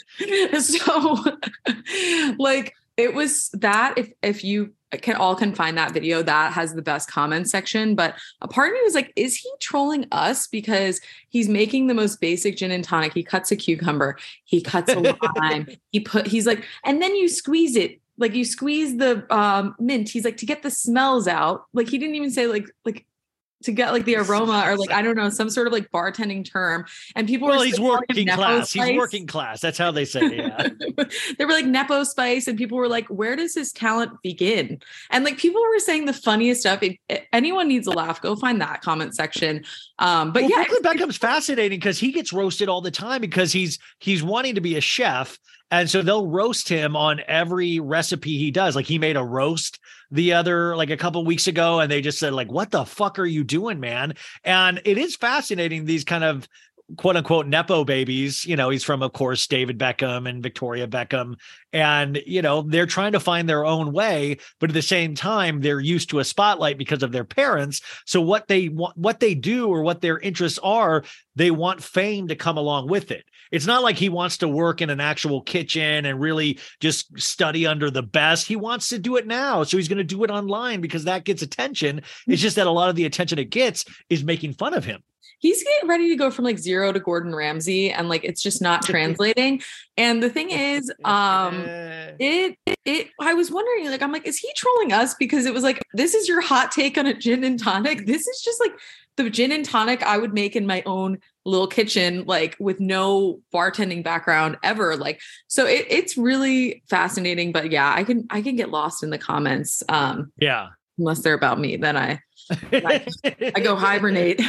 so like it was that if if you can all can find that video, that has the best comment section. But a part of me was like, is he trolling us? Because he's making the most basic gin and tonic. He cuts a cucumber, he cuts a lime, he put he's like, and then you squeeze it. Like you squeeze the um, mint. He's like, to get the smells out. Like he didn't even say like like to get like the aroma, or like, I don't know, some sort of like bartending term. And people well, were he's working class. Spice. He's working class. That's how they say it. Yeah. They were like Nepo Spice, and people were like, where does his talent begin? And like people were saying the funniest stuff. If, if anyone needs a laugh, go find that comment section. Um, but well, yeah, Brooklyn Beckham's fascinating because he gets roasted all the time because he's he's wanting to be a chef. And so they'll roast him on every recipe he does. Like he made a roast the other, like a couple weeks ago, and they just said like, what the fuck are you doing, man? And it is fascinating, these kind of quote unquote Nepo babies. You know, he's from, of course, David Beckham and Victoria Beckham. And, you know, they're trying to find their own way, but at the same time, they're used to a spotlight because of their parents. So what they want, what they do, or what their interests are, they want fame to come along with it. It's not like he wants to work in an actual kitchen and really just study under the best. He wants to do it now. So he's going to do it online because that gets attention. It's just that a lot of the attention it gets is making fun of him. He's getting ready to go from like zero to Gordon Ramsay, and like it's just not translating. And the thing is, um, it it I was wondering, like, I'm like, is he trolling us? Because it was like, this is your hot take on a gin and tonic. This is just like the gin and tonic I would make in my own little kitchen, like with no bartending background ever. Like, so it, it's really fascinating. But yeah, I can I can get lost in the comments. Um, yeah, unless they're about me, then I. I, I go hibernate.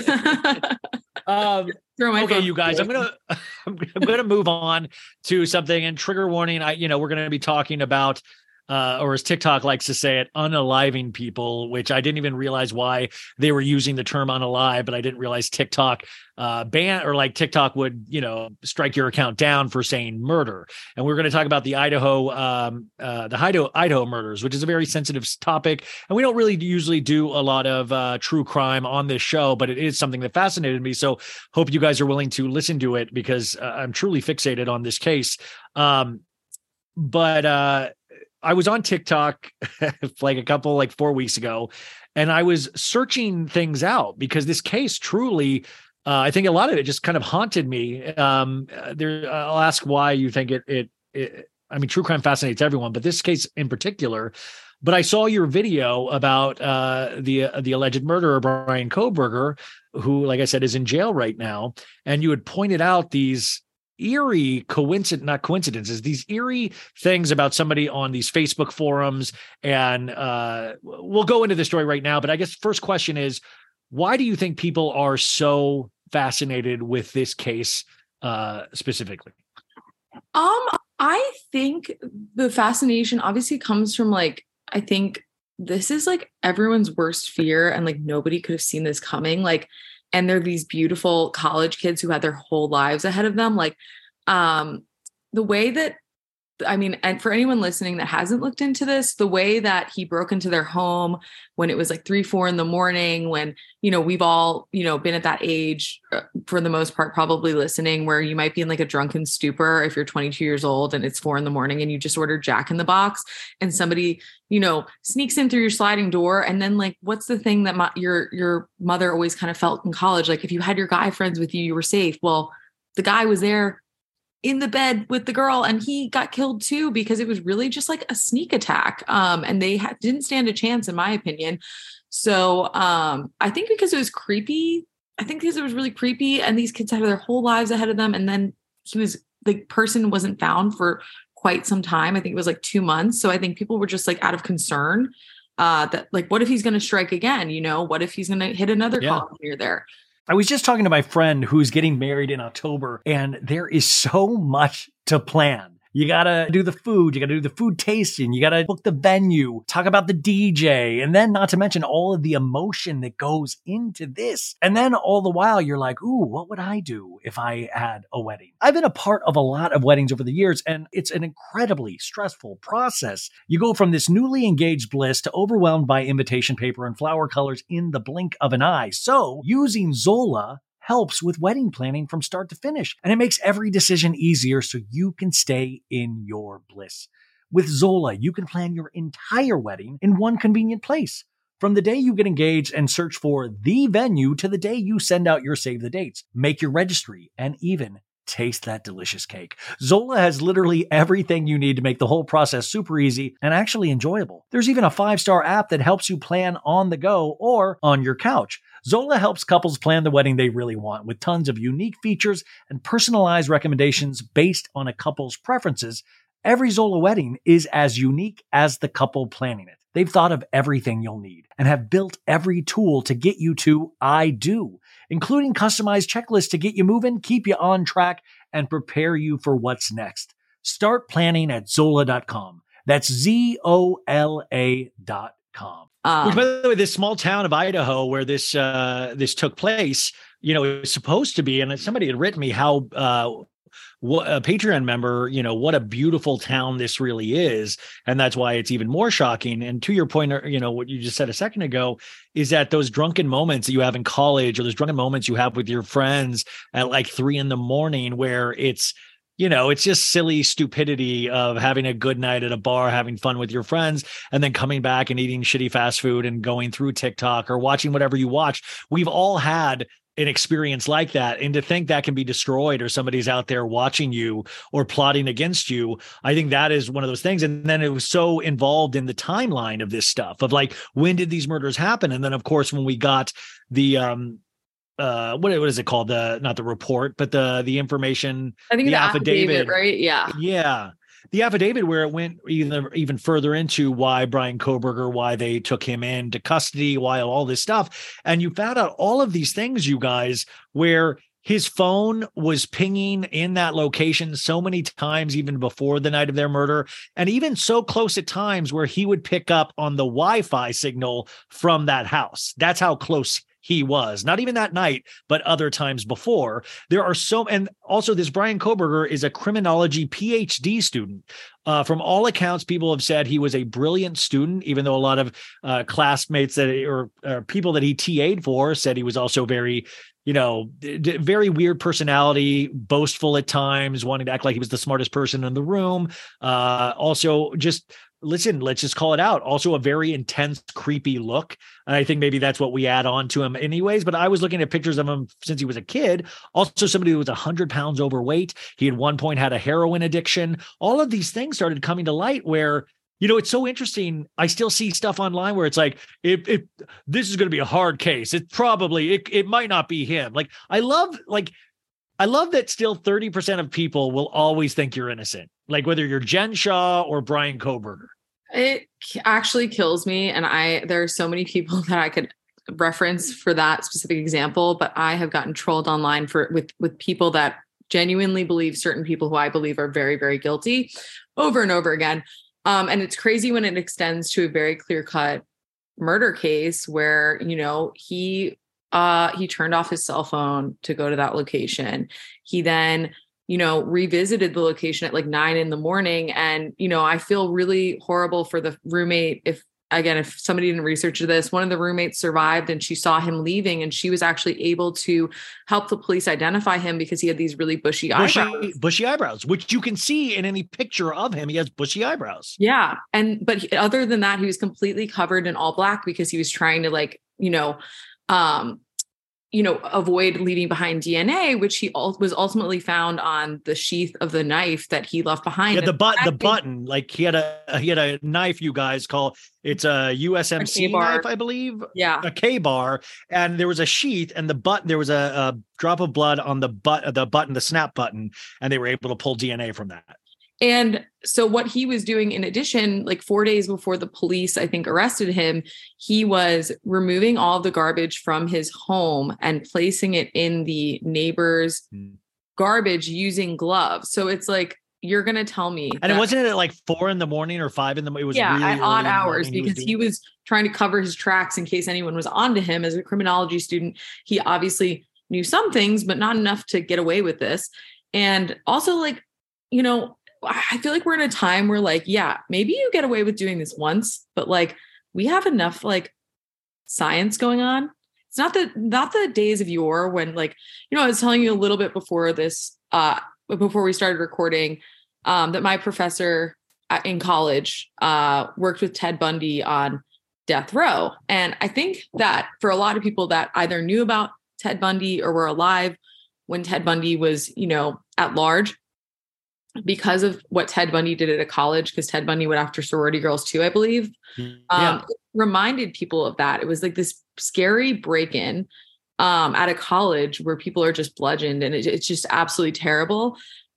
um, okay, you guys, I'm gonna I'm gonna move on to something. And trigger warning, I you know we're gonna be talking about, uh, or as TikTok likes to say it, unaliving people, which I didn't even realize why they were using the term unalive, but I didn't realize TikTok uh, ban or like TikTok would, you know, strike your account down for saying murder. And we're going to talk about the Idaho, um, uh, the Idaho, Idaho murders, which is a very sensitive topic. And we don't really usually do a lot of uh, true crime on this show, but it is something that fascinated me. So hope you guys are willing to listen to it, because uh, I'm truly fixated on this case. Um, but, uh, I was on TikTok like a couple, like four weeks ago, and I was searching things out because this case truly, uh, I think a lot of it just kind of haunted me. Um, there, I'll ask why you think it, it, it, I mean, true crime fascinates everyone, but this case in particular. But I saw your video about uh, the uh, the alleged murderer, Bryan Kohberger, who, like I said, is in jail right now. And you had pointed out these eerie coincidence, not coincidences, these eerie things about somebody on these Facebook forums. And uh, we'll go into the story right now. But I guess first question is, why do you think people are so fascinated with this case uh, specifically? Um, I think the fascination obviously comes from like I think this is like everyone's worst fear, and like nobody could have seen this coming. Like, and they're these beautiful college kids who had their whole lives ahead of them. Like, um, the way that, I mean, and for anyone listening that hasn't looked into this, the way that he broke into their home when it was like three, four in the morning, when, you know, we've all, you know, been at that age uh, for the most part, probably listening, where you might be in like a drunken stupor if you're twenty-two years old and it's four in the morning and you just ordered Jack in the Box and somebody, you know, sneaks in through your sliding door. And then like, what's the thing that my, your, your mother always kind of felt in college? Like if you had your guy friends with you, you were safe. Well, the guy was there in the bed with the girl and he got killed too, because it was really just like a sneak attack. Um, and they ha- didn't stand a chance, in my opinion. So um, I think because it was creepy, I think because it was really creepy and these kids had their whole lives ahead of them. And then he was, the person wasn't found for quite some time. I think it was like two months. So I think people were just like out of concern uh, that like, what if he's going to strike again? You know, what if he's going to hit another Yeah. colony near there? I was just talking to my friend who's getting married in October, and there is so much to plan. You got to do the food. You got to do the food tasting. You got to book the venue, talk about the D J, and then not to mention all of the emotion that goes into this. And then all the while you're like, ooh, what would I do if I had a wedding? I've been a part of a lot of weddings over the years, and it's an incredibly stressful process. You go from this newly engaged bliss to overwhelmed by invitation paper and flower colors in the blink of an eye. So using Zola helps with wedding planning from start to finish, and it makes every decision easier so you can stay in your bliss. With Zola, you can plan your entire wedding in one convenient place. From the day you get engaged and search for the venue to the day you send out your save the dates, make your registry, and even taste that delicious cake. Zola has literally everything you need to make the whole process super easy and actually enjoyable. There's even a five-star app that helps you plan on the go or on your couch. Zola helps couples plan the wedding they really want with tons of unique features and personalized recommendations based on a couple's preferences. Every Zola wedding is as unique as the couple planning it. They've thought of everything you'll need and have built every tool to get you to I do, including customized checklists to get you moving, keep you on track, and prepare you for what's next. Start planning at Zola dot com. That's Z O L A dot com. Um, Which, by the way, this small town of Idaho where this uh, this took place, you know, it was supposed to be, and somebody had written me how uh, what a Patreon member, you know, what a beautiful town this really is. And that's why it's even more shocking. And to your point, you know, what you just said a second ago is that those drunken moments that you have in college or those drunken moments you have with your friends at like three in the morning where it's, you know, it's just silly stupidity of having a good night at a bar, having fun with your friends, and then coming back and eating shitty fast food and going through TikTok or watching whatever you watch. We've all had an experience like that. And to think that can be destroyed or somebody's out there watching you or plotting against you, I think that is one of those things. And then it was so involved in the timeline of this stuff of like, when did these murders happen? And then of course, when we got the, um, uh, what, what is it called? The, not the report, but the, the information, I think the, the affidavit, affidavit, right? Yeah. Yeah. The affidavit where it went even, even further into why Bryan Kohberger, why they took him into custody, why all this stuff. And you found out all of these things, you guys, where his phone was pinging in that location so many times, even before the night of their murder, and even so close at times where he would pick up on the Wi-Fi signal from that house. That's how close he was, not even that night, but other times before. There are so, and also this Bryan Kohberger is a criminology P H D student. Uh, from all accounts, people have said he was a brilliant student, even though a lot of uh, classmates that or, or people that he T A'd for said he was also very, you know, d- very weird personality, boastful at times, wanting to act like he was the smartest person in the room. Uh, also just Listen, let's just call it out. Also a very intense, creepy look. And I think maybe that's what we add on to him anyways. But I was looking at pictures of him since he was a kid. Also somebody who was one hundred pounds overweight. He at one point had a heroin addiction. All of these things started coming to light where, you know, it's so interesting. I still see stuff online where it's like, if, if this is going to be a hard case, it probably, it, it might not be him. Like, I love, like, I love that still thirty percent of people will always think you're innocent, like whether you're Jen Shah or Bryan Kohberger. It actually kills me. And I, there are so many people that I could reference for that specific example, but I have gotten trolled online for with, with people that genuinely believe certain people who I believe are very, very guilty over and over again. Um, and it's crazy when it extends to a very clear-cut murder case where, you know, he uh, he turned off his cell phone to go to that location. He then, you know, revisited the location at like nine in the morning. And, you know, I feel really horrible for the roommate. If, again, if somebody didn't research this, one of the roommates survived and she saw him leaving, and she was actually able to help the police identify him because he had these really bushy, bushy eyebrows. Bushy eyebrows, which you can see in any picture of him. He has bushy eyebrows. Yeah. And, but he, other than that, he was completely covered in all black because he was trying to like, you know, um, you know, avoid leaving behind D N A, which he ul- was ultimately found on the sheath of the knife that he left behind. Yeah, the button, the button, like he had a he had a knife. You guys call it's a U S M C knife, I believe. Yeah, a K bar, and there was a sheath, and the button. There was a, a drop of blood on the butt, the button, the snap button, and they were able to pull D N A from that. And so what he was doing in addition, like four days before the police, I think, arrested him, he was removing all of the garbage from his home and placing it in the neighbor's mm. garbage using gloves. So it's like, you're going to tell me. And that, it wasn't at like four in the morning or five in the morning. It was yeah, really at odd hours he because was he was trying to cover his tracks in case anyone was onto him. As a criminology student, he obviously knew some things, but not enough to get away with this. And also, like, you know, I feel like we're in a time where like, yeah, maybe you get away with doing this once, but like we have enough like science going on. It's not the, not the days of yore when like, you know, I was telling you a little bit before this, uh, before we started recording, um, that my professor in college, uh, worked with Ted Bundy on death row. And I think that for a lot of people that either knew about Ted Bundy or were alive when Ted Bundy was, you know, at large, because of what Ted Bundy did at a college, because Ted Bundy went after sorority girls too, I believe, yeah. um, it reminded people of that. It was like this scary break-in um, at a college where people are just bludgeoned, and it, it's just absolutely terrible.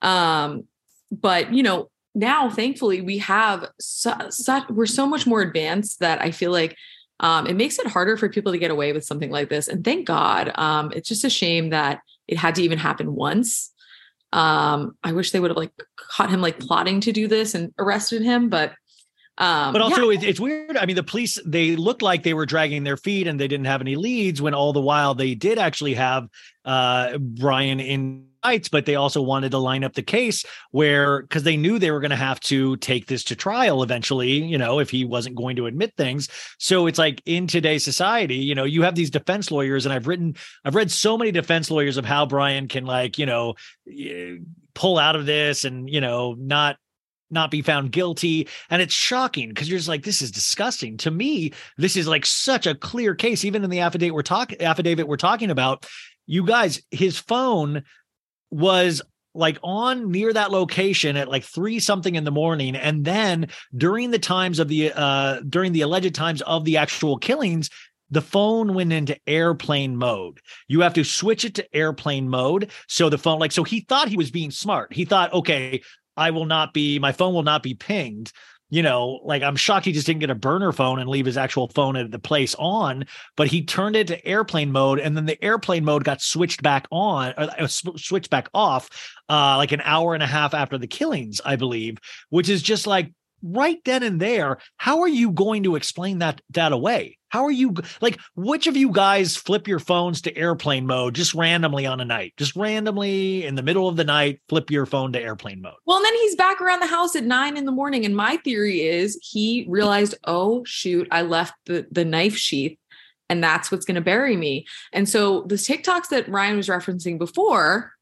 Um, but, you know, now, thankfully, we have su- such, we're so much more advanced that I feel like um, it makes it harder for people to get away with something like this. And thank God. Um, it's just a shame that it had to even happen once. Um, I wish they would have like caught him like plotting to do this and arrested him, but um, but also yeah. it, it's weird. I mean, the police, they looked like they were dragging their feet and they didn't have any leads, when all the while they did actually have uh, Brian in sights, but they also wanted to line up the case where, because they knew they were going to have to take this to trial eventually, you know, if he wasn't going to admit things. So it's like in today's society, you know, you have these defense lawyers, and I've written, I've read so many defense lawyers of how Brian can like, you know, pull out of this and, you know, not not be found guilty. And it's shocking because you're just like, this is disgusting. To me, this is like such a clear case. Even in the affidavit we're talking affidavit we're talking about, you guys, his phone was like on near that location at like three something in the morning. And then during the times of the uh during the alleged times of the actual killings, the phone went into airplane mode. You have to switch it to airplane mode. So the phone, like, so he thought he was being smart. He thought, okay, I will not be, my phone will not be pinged. You know, like, I'm shocked he just didn't get a burner phone and leave his actual phone at the place on, but he turned it to airplane mode. And then the airplane mode got switched back on, or switched back off, uh, like an hour and a half after the killings, I believe, which is just like right then and there. How are you going to explain that, that away? How are you, like, which of you guys flip your phones to airplane mode just randomly on a night, just randomly in the middle of the night, flip your phone to airplane mode? Well, and then he's back around the house at nine in the morning. And my theory is he realized, oh, shoot, I left the, the knife sheath, and that's what's going to bury me. And so the TikToks that Ryan was referencing before,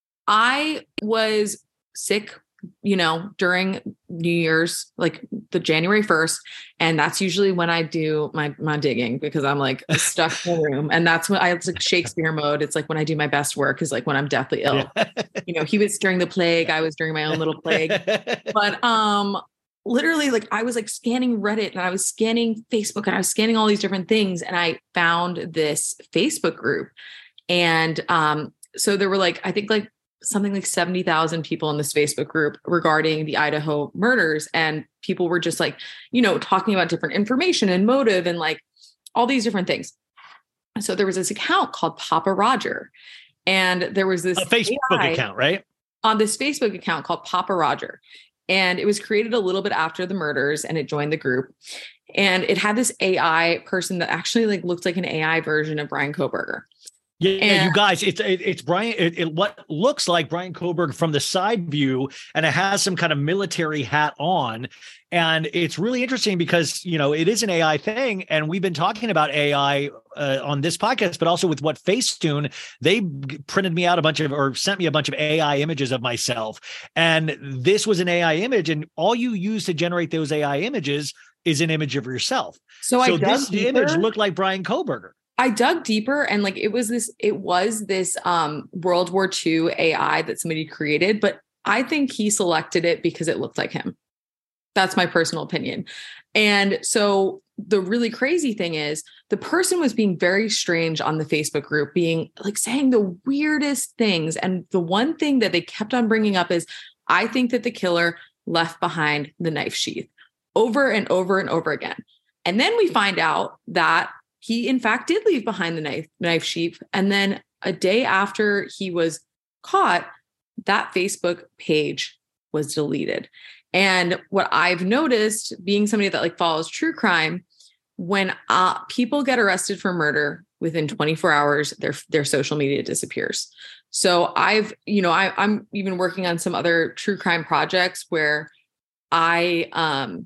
I was sick, you know, during New Year's, like the January first. And that's usually when I do my, my digging, because I'm like stuck in the room. And that's when I, it's like Shakespeare mode. It's like when I do my best work is like when I'm deathly ill. Yeah. You know, he was during the plague. I was during my own little plague. But um, literally, like, I was like scanning Reddit, and I was scanning Facebook, and I was scanning all these different things. And I found this Facebook group. And um, so there were like, I think like something like seventy thousand people in this Facebook group regarding the Idaho murders. And people were just like, you know, talking about different information and motive and like all these different things. So there was this account called Papa Roger, and there was this a Facebook A I account, right? On this Facebook account called Papa Roger. And it was created a little bit after the murders, and it joined the group. And it had this A I person that actually like looked like an A I version of Bryan Kohberger. Yeah, And- you guys, it's it, it's Brian. It, it what looks like Bryan Kohberger from the side view, and it has some kind of military hat on, and it's really interesting because you know it is an A I thing, and we've been talking about A I uh, on this podcast, but also with what Facetune, they printed me out a bunch of or sent me a bunch of A I images of myself, and this was an A I image, and all you use to generate those A I images is an image of yourself. So, so I this deeper. image looked like Bryan Kohberger. I dug deeper, and like it was this, it was this um, World War Two A I that somebody created, but I think he selected it because it looked like him. That's my personal opinion. And so the really crazy thing is the person was being very strange on the Facebook group, being like saying the weirdest things. And the one thing that they kept on bringing up is, I think that the killer left behind the knife sheath over and over and over again. And then we find out that he, in fact, did leave behind the knife, knife sheath. And then a day after he was caught, that Facebook page was deleted. And what I've noticed, being somebody that like follows true crime, when uh, people get arrested for murder, within twenty-four hours, their their social media disappears. So I've, you know, I, I'm even working on some other true crime projects where I um.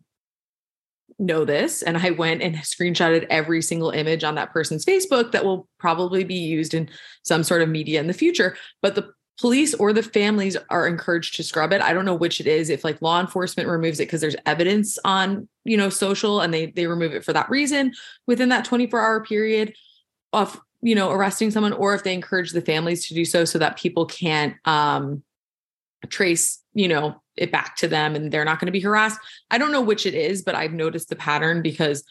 know this, and I went and screenshotted every single image on that person's Facebook that will probably be used in some sort of media in the future. But the police or the families are encouraged to scrub it. I don't know which it is. If like law enforcement removes it because there's evidence on, you know, social, and they they remove it for that reason within that twenty-four hour period of, you know, arresting someone, or if they encourage the families to do so so that people can't um, trace, you know, it back to them and they're not going to be harassed. I don't know which it is, but I've noticed the pattern because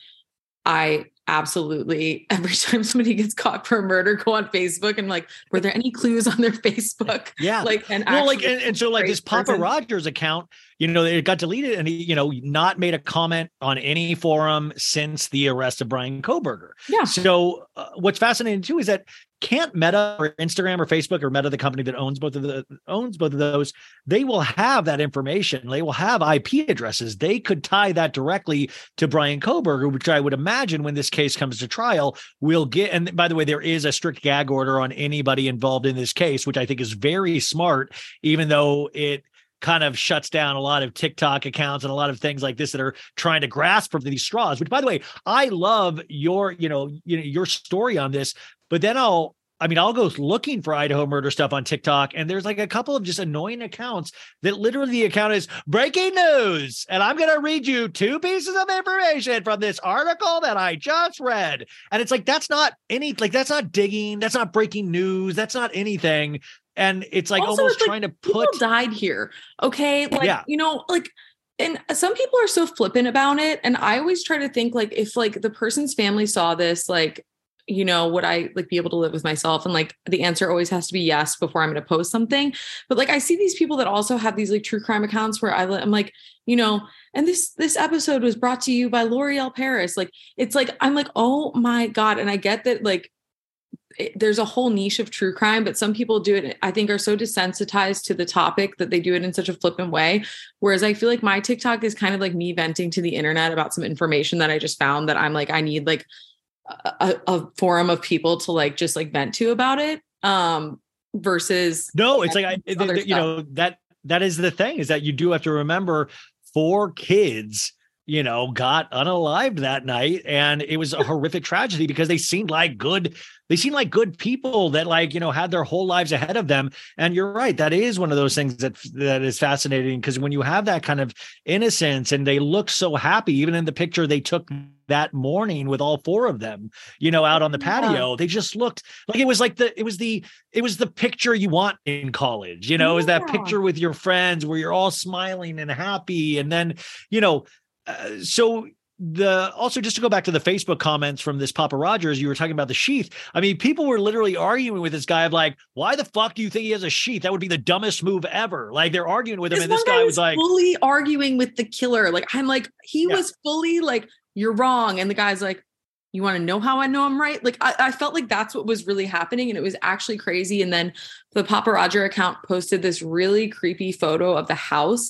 I absolutely, every time somebody gets caught for a murder, go on Facebook and like, were there any clues on their Facebook? Yeah. Like, and well, like, and, and so like this Papa person. Rogers account, you know, it got deleted, and he, you know, not made a comment on any forum since the arrest of Bryan Kohberger. Yeah. So uh, what's fascinating too is that can't Meta or Instagram or Facebook or Meta, the company that owns both of the owns both of those, they will have that information. They will have I P addresses. They could tie that directly to Bryan Kohberger, which I would imagine when this case comes to trial, we'll get. And by the way, there is a strict gag order on anybody involved in this case, which I think is very smart, even though it kind of shuts down a lot of TikTok accounts and a lot of things like this that are trying to grasp for these straws, which by the way, I love your, you know, you know, your story on this, but then I'll, I mean, I'll go looking for Idaho murder stuff on TikTok, and there's like a couple of just annoying accounts that literally the account is breaking news. And I'm going to read you two pieces of information from this article that I just read. And it's like, that's not any, like, that's not digging. That's not breaking news. That's not anything. And it's like Also, almost it's like, trying to people put died here. Okay. Like, Yeah. you know, like, and some people are so flippant about it. And I always try to think like, if like the person's family saw this, like, you know, would I like be able to live with myself? And like, the answer always has to be yes before I'm going to post something. But like, I see these people that also have these like true crime accounts where I, I'm like, you know, and this, this episode was brought to you by L'Oreal Paris. Like, it's like, I'm like, oh my God. And I get that, like, it, there's a whole niche of true crime, but some people do it, I think, are so desensitized to the topic that they do it in such a flippant way. Whereas I feel like my TikTok is kind of like me venting to the internet about some information that I just found that I'm like, I need like a, a forum of people to like, just like vent to about it. Um, versus. No, it's like, I, the, other the, you know, that, that is the thing, is that you do have to remember four kids, you know, got unalived that night. And it was a horrific tragedy because they seemed like good, they seemed like good people that, like, you know, had their whole lives ahead of them. And you're right. That is one of those things that, that is fascinating, because when you have that kind of innocence and they look so happy, even in the picture they took that morning with all four of them, you know, out on the patio, yeah. They just looked like it was like the, it was the, it was the picture you want in college, you know, yeah. It was that picture with your friends where you're all smiling and happy. And then, you know, Uh, so the also just to go back to the Facebook comments from this Papa Rogers, you were talking about the sheath. I mean, people were literally arguing with this guy of like, why the fuck do you think he has a sheath? That would be the dumbest move ever. Like, they're arguing with him, this and this guy was, was like fully arguing with the killer. Like, I'm like, he yeah. was fully like, you're wrong. And the guy's like, you want to know how I know I'm right? Like, I, I felt like that's what was really happening. And it was actually crazy. And then the Papa Roger account posted this really creepy photo of the house.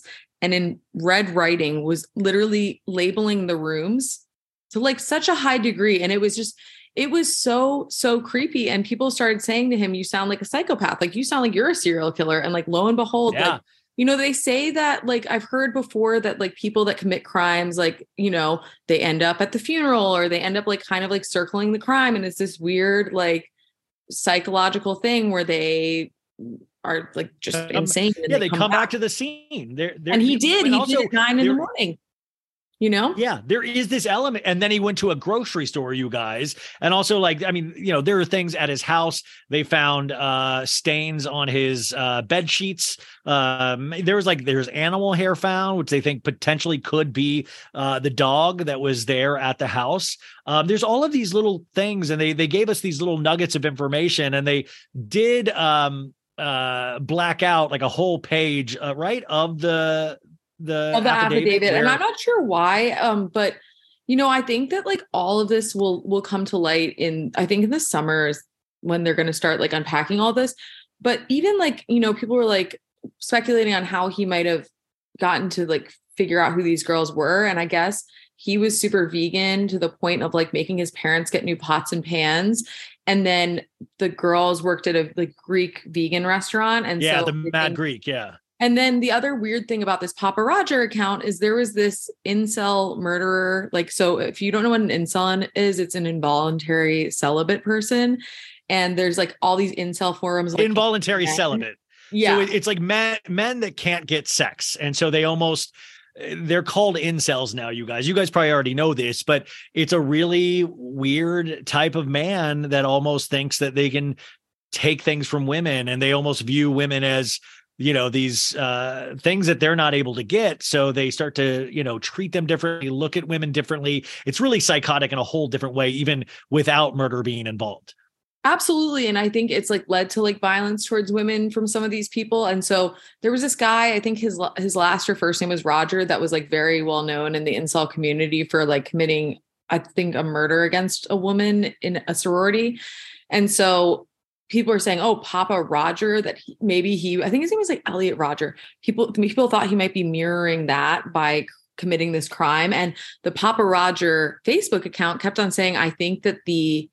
and in red writing was literally labeling the rooms to like such a high degree. And it was just, it was so, so creepy. And people started saying to him, you sound like a psychopath. Like you sound like you're a serial killer. And like, lo and behold, Yeah. like, you know, they say that, like, I've heard before that like people that commit crimes, like, you know, they end up at the funeral or they end up like kind of like circling the crime. And it's this weird, like psychological thing where they are like just Um, insane. yeah, they come, come back. back to the scene. They're, they're, and he did. He also, did at nine in the morning. You know? Yeah, there is this element. And then he went to a grocery store, you guys. And also like, I mean, you know, there are things at his house. They found uh, stains on his uh, bed sheets. Um, there was like, there's animal hair found, which they think potentially could be uh, the dog that was there at the house. Um, there's all of these little things. And they, they gave us these little nuggets of information, and they did um, uh, black out like a whole page, uh, right, of the, the, of the affidavit, affidavit and I'm not sure why, um, but you know, I think that like all of this will will come to light in, I think in the summer is when they're going to start like unpacking all this. But even like, you know, people were like speculating on how he might have gotten to like figure out who these girls were, and I guess he was super vegan to the point of like making his parents get new pots and pans. And then the girls worked at a like Greek vegan restaurant, and yeah, so the Mad Greek, yeah. And then the other weird thing about this Papa Roger account is there was this incel murderer. Like, so if you don't know what an incel is, it's an involuntary celibate person. And there's like all these incel forums. Like involuntary celibate. Yeah. So it, it's like men, men that can't get sex. And so they almost, they're called incels now, you guys. You guys probably already know this, but it's a really weird type of man that almost thinks that they can take things from women, and they almost view women as, you know, these uh, things that they're not able to get. So they start to, you know, treat them differently, look at women differently. It's really psychotic in a whole different way, even without murder being involved. Absolutely. And I think it's like led to like violence towards women from some of these people. And so there was this guy, I think his, his last or first name was Roger, that was like very well known in the incel community for like committing, I think, a murder against a woman in a sorority. And so people are saying, oh, Papa Roger, that he, maybe he, I think his name was like Elliot Roger. People, people thought he might be mirroring that by committing this crime. And the Papa Roger Facebook account kept on saying, I think that the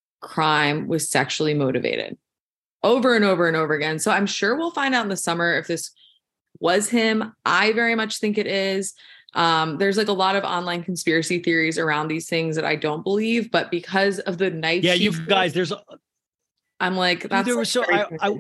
crime was sexually motivated, over and over and over again. So I'm sure we'll find out in the summer if this was him. I very much think it is. Um, there's like a lot of online conspiracy theories around these things that I don't believe, but because of the knife. Yeah, you guys, there's I'm like, that's there was so I, I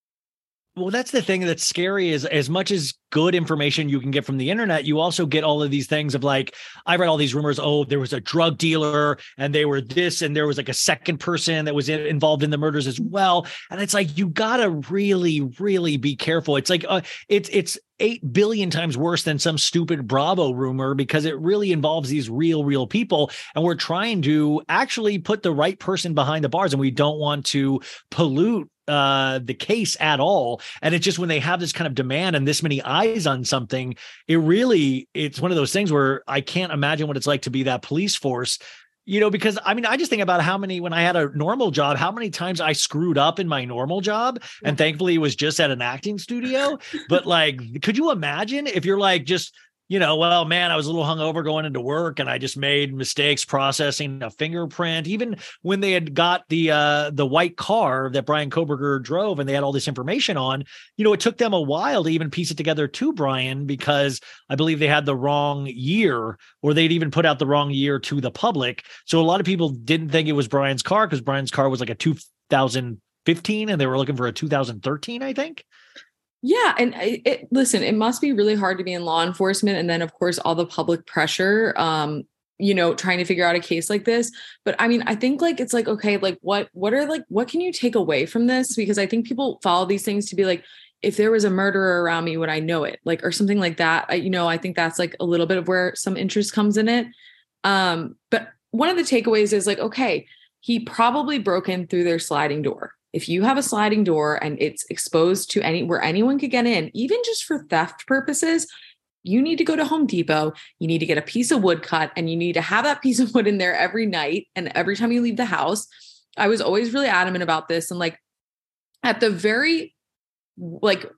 well, that's the thing that's scary is as much as good information you can get from the internet, you also get all of these things of like, I read all these rumors. Oh, there was a drug dealer and they were this, and there was like a second person that was in, involved in the murders as well. And it's like, you gotta really, really be careful. It's like, uh, it's, it's eight billion times worse than some stupid Bravo rumor, because it really involves these real, real people. And we're trying to actually put the right person behind the bars, and we don't want to pollute uh, the case at all. And it's just when they have this kind of demand and this many eyes on something, it really, it's one of those things where I can't imagine what it's like to be that police force. You know, because I mean, I just think about how many, when I had a normal job, how many times I screwed up in my normal job. And thankfully it was just at an acting studio. But like, could you imagine if you're like, just, you know, well, man, I was a little hungover going into work and I just made mistakes processing a fingerprint. Even when they had got the uh, the white car that Bryan Kohberger drove and they had all this information on, you know, it took them a while to even piece it together to Bryan, because I believe they had the wrong year, or they'd even put out the wrong year to the public. So a lot of people didn't think it was Bryan's car, because Bryan's car was like a two thousand fifteen and they were looking for a two thousand thirteen, I think. Yeah. And it, it, listen, it must be really hard to be in law enforcement. And then of course, all the public pressure, um, you know, trying to figure out a case like this. But I mean, I think like, it's like, okay, like what, what are like, what can you take away from this? Because I think people follow these things to be like, if there was a murderer around me, would I know it? Like, or something like that. I, you know, I think that's like a little bit of where some interest comes in it. Um, but one of the takeaways is like, okay, he probably broke in through their sliding door. If you have a sliding door and it's exposed to any where anyone could get in, even just for theft purposes, you need to go to Home Depot. You need to get a piece of wood cut, and you need to have that piece of wood in there every night and every time you leave the house. I was always really adamant about this. And like at the very, like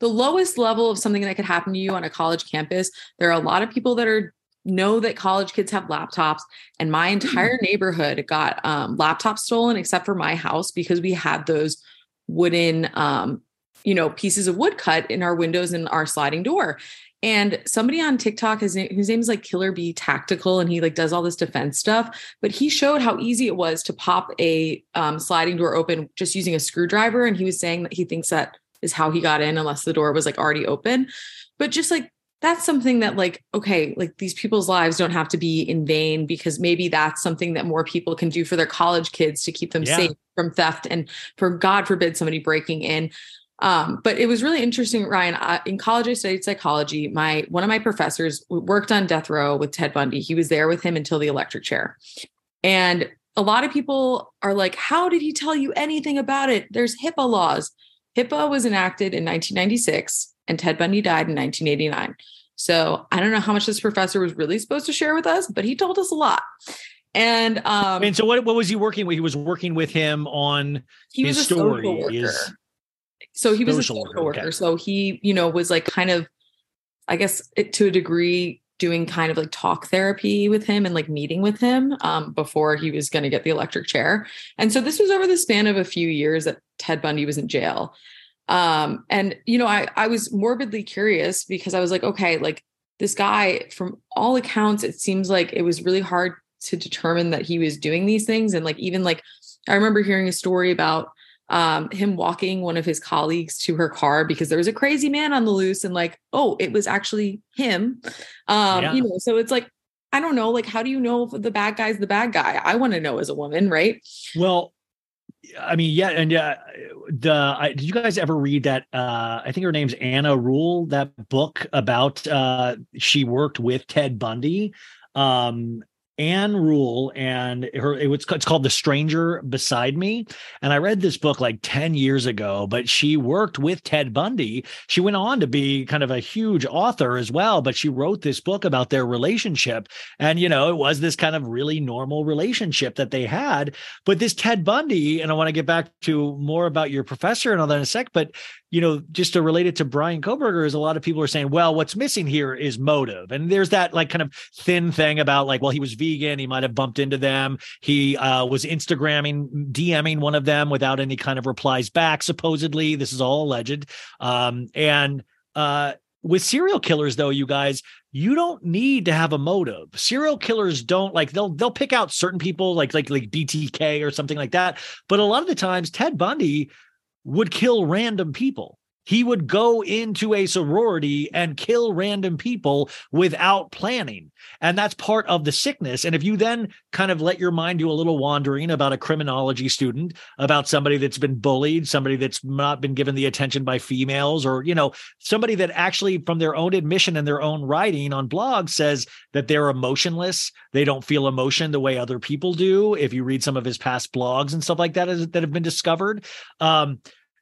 the lowest level of something that could happen to you on a college campus. There are a lot of people that are know that college kids have laptops, and my entire neighborhood got um, laptops stolen except for my house because we had those wooden, um, you know, pieces of wood cut in our windows and our sliding door. And somebody on TikTok, his name, his name is like Killer Bee Tactical, and he like does all this defense stuff, but he showed how easy it was to pop a um, sliding door open just using a screwdriver. And he was saying that he thinks that is how he got in unless the door was like already open. But just like, that's something that like, okay, like these people's lives don't have to be in vain, because maybe that's something that more people can do for their college kids to keep them yeah. safe from theft and for God forbid somebody breaking in. Um, but it was really interesting, Ryan. I, in college, I studied psychology. My one of my professors worked on death row with Ted Bundy. He was there with him until the electric chair. And a lot of people are like, how did he tell you anything about it? There's HIPAA laws. HIPAA was enacted in nineteen ninety-six. And Ted Bundy died in nineteen eighty-nine. So I don't know how much this professor was really supposed to share with us, but he told us a lot. And um, and so what, what was he working with? He was working with him on he his was a story. social worker. His so he was a social social worker. worker. Okay. So he, you know, was like kind of, I guess it, to a degree, doing kind of like talk therapy with him and like meeting with him um, before he was going to get the electric chair. And so this was over the span of a few years that Ted Bundy was in jail. Um, and, you know, I, I was morbidly curious because I was like, okay, like this guy, from all accounts, it seems like it was really hard to determine that he was doing these things. And like, even like, I remember hearing a story about um, him walking one of his colleagues to her car because there was a crazy man on the loose, and like, oh, it was actually him. Um, Yeah. you know, so it's like, I don't know, like, how do you know if the bad guy's the bad guy? I want to know as a woman, right? Well, I mean, yeah. And yeah, the, I, did you guys ever read that? Uh, I think her name's Anna Rule, that book about, uh, she worked with Ted Bundy. Um, Anne Rule, and her it was it's called The Stranger Beside Me. And I read this book like ten years ago, but she worked with Ted Bundy. She went on to be kind of a huge author as well, but she wrote this book about their relationship. And, you know, it was this kind of really normal relationship that they had. But this Ted Bundy, and I want to get back to more about your professor and all that in a sec, but you know, just to relate it to Bryan Kohberger, is a lot of people are saying, well, what's missing here is motive. And there's that like kind of thin thing about like, well, he was vegan. He might've bumped into them. He uh, was Instagramming, DMing one of them without any kind of replies back. Supposedly, this is all alleged. Um, and uh, with serial killers, though, you guys, you don't need to have a motive. Serial killers don't like, they'll, they'll pick out certain people like, like, like B T K or something like that. But a lot of the times Ted Bundy would kill random people. He would go into a sorority and kill random people without planning. And that's part of the sickness. And if you then kind of let your mind do a little wandering about a criminology student, about somebody that's been bullied, somebody that's not been given the attention by females, or, you know, somebody that actually from their own admission and their own writing on blogs says that they're emotionless. They don't feel emotion the way other people do. If you read some of his past blogs and stuff like that that have been discovered. Um,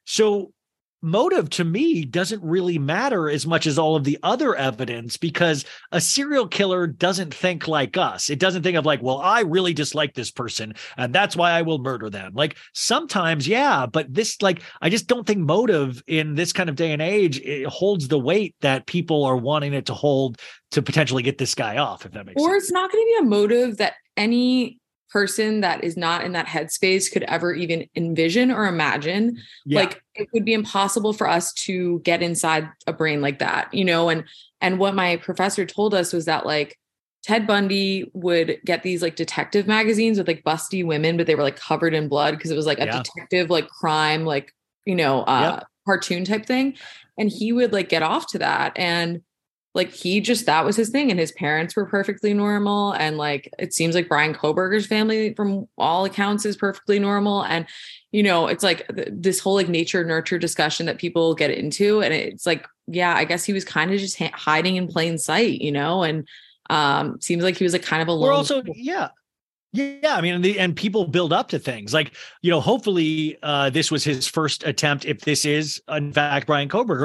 so motive to me doesn't really matter as much as all of the other evidence, because a serial killer doesn't think like us. It doesn't think of like, well, I really dislike this person and that's why I will murder them. Like sometimes, yeah, but this, like, I just don't think motive in this kind of day and age, it holds the weight that people are wanting it to hold to potentially get this guy off, if that makes or sense. Or it's not going to be a motive that any person that is not in that headspace could ever even envision or imagine. Yeah. Like it would be impossible for us to get inside a brain like that, you know? And, and what my professor told us was that like Ted Bundy would get these like detective magazines with like busty women, but they were like covered in blood because it was like a yeah. detective, like crime, like, you know, uh, yep. cartoon type thing. And he would like get off to that. And like, he just, that was his thing. And his parents were perfectly normal. And like, it seems like Bryan Kohberger's family from all accounts is perfectly normal. And, you know, it's like th- this whole like nature nurture discussion that people get into. And it's like, yeah, I guess he was kind of just ha- hiding in plain sight, you know, and um, seems like he was like kind of alone. We're also, yeah. Yeah, I mean, the, and people build up to things like, you know, hopefully uh, this was his first attempt. If this is, in fact, Bryan Kohberger,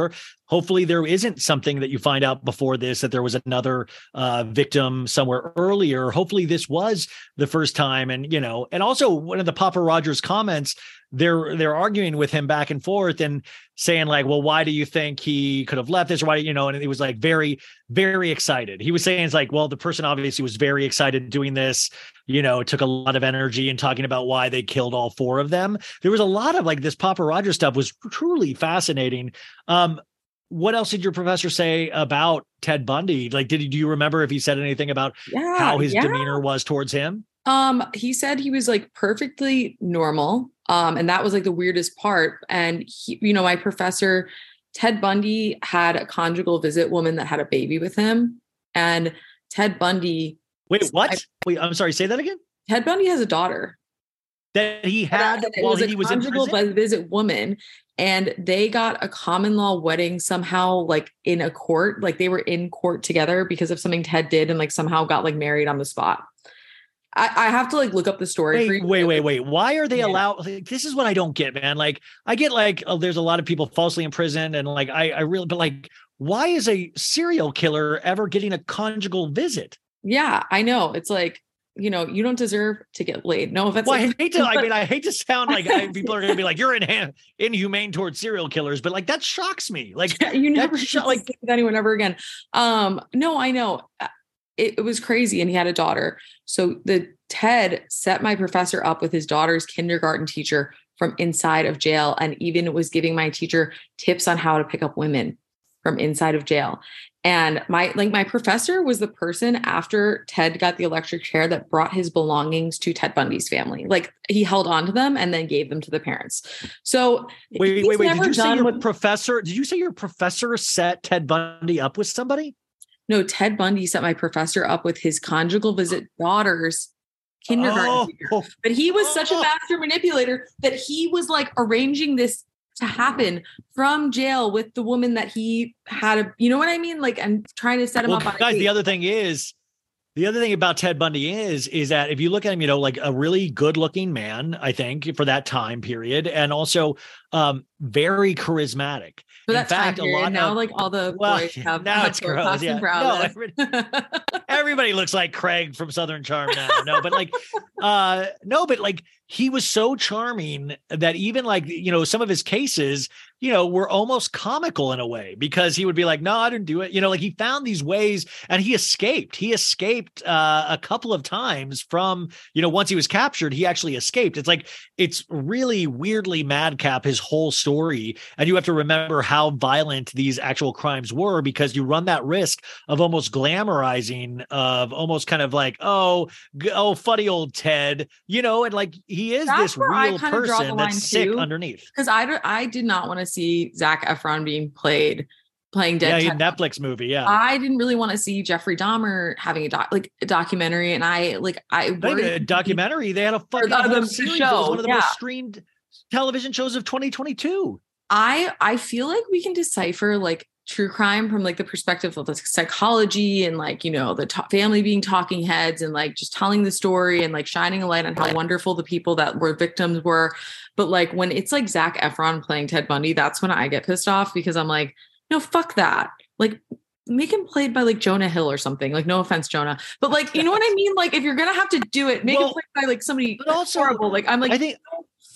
hopefully there isn't something that you find out before this, that there was another uh, victim somewhere earlier. Hopefully this was the first time. And, you know, and also one of the Papa Rogers comments, they're, they're arguing with him back and forth and saying like, well, why do you think he could have left this? Or why, you know, and he was like very, very excited. He was saying it's like, well, the person obviously was very excited doing this, you know, it took a lot of energy and talking about why they killed all four of them. There was a lot of like this Papa Rogers stuff was truly fascinating. Um, What else did your professor say about Ted Bundy? Like, did do you remember if he said anything about yeah, how his yeah. demeanor was towards him? Um, he said he was like perfectly normal. Um, and that was like the weirdest part. And he, you know, my professor, Ted Bundy had a conjugal visit woman that had a baby with him. And Ted Bundy. Wait, what? I, Wait, I'm sorry. Say that again. Ted Bundy has a daughter that he had it while was he a was in conjugal prison? visit woman. And they got a common law wedding somehow, like in a court, like they were in court together because of something Ted did, and like somehow got like married on the spot. I, I have to like look up the story. Wait, for you. wait, wait, wait. Why are they Yeah. allowed? Like, this is what I don't get, man. Like, I get like, oh, there's a lot of people falsely imprisoned, and like, I, I really, but like, why is a serial killer ever getting a conjugal visit? Yeah, I know. It's like, you know, you don't deserve to get laid. No offense. Well, I hate to, I mean, I hate to sound like I, people are going to be like, you're in, inhumane towards serial killers, but like, that shocks me. Like, you never sh- should like think with anyone ever again. Um, no, I know. It, it was crazy. And he had a daughter. So the Ted set my professor up with his daughter's kindergarten teacher from inside of jail. And even was giving my teacher tips on how to pick up women from inside of jail. And my, like my professor was the person after Ted got the electric chair that brought his belongings to Ted Bundy's family. Like he held on to them and then gave them to the parents. So wait, wait, wait. Did you say your what, professor, did you say your professor set Ted Bundy up with somebody? No, Ted Bundy set my professor up with his conjugal visit daughter's kindergarten oh, teacher. But he was such a master manipulator that he was like arranging this to happen from jail with the woman that he had a, you know what I mean? Like, I'm trying to set him well, up. On guys, the other thing is, the other thing about Ted Bundy is, is that if you look at him, you know, like a really good looking man, I think for that time period, and also um, very charismatic. So in that's fact, a lot now, of, like all the well, boys have now have it's gross. Yeah. No, every, everybody looks like Craig from Southern Charm now. No, but like, uh, no, but like he was so charming that even like, you know, some of his cases, you know, were almost comical in a way because he would be like, no, I didn't do it. You know, like he found these ways and he escaped. He escaped uh, a couple of times from, you know, once he was captured, he actually escaped. It's like, it's really weirdly madcap, his whole story. And you have to remember how violent these actual crimes were because you run that risk of almost glamorizing of almost kind of like, oh, g- oh, funny old Ted, you know, and like he is That's this real person that's sick too, underneath. Because I, I did not want to see Zac Efron being played playing dead. Yeah, Netflix movie. Yeah, I didn't really want to see Jeffrey Dahmer having a doc, like a documentary, and I like I Not even a documentary. They had a fucking the, whole the series. show, It was one of the yeah. most streamed television shows of twenty twenty-two. I I feel like we can decipher like true crime from like the perspective of the psychology and like, you know, the to- family being talking heads and like just telling the story and like shining a light on how wonderful the people that were victims were. But like when it's like Zac Efron playing Ted Bundy, that's when I get pissed off because I'm like, no, fuck that. Like make him played by like Jonah Hill or something. Like no offense, Jonah, but like, you know what I mean? Like if you're going to have to do it, make well, him played by like somebody but also, horrible. Like I'm like, I think,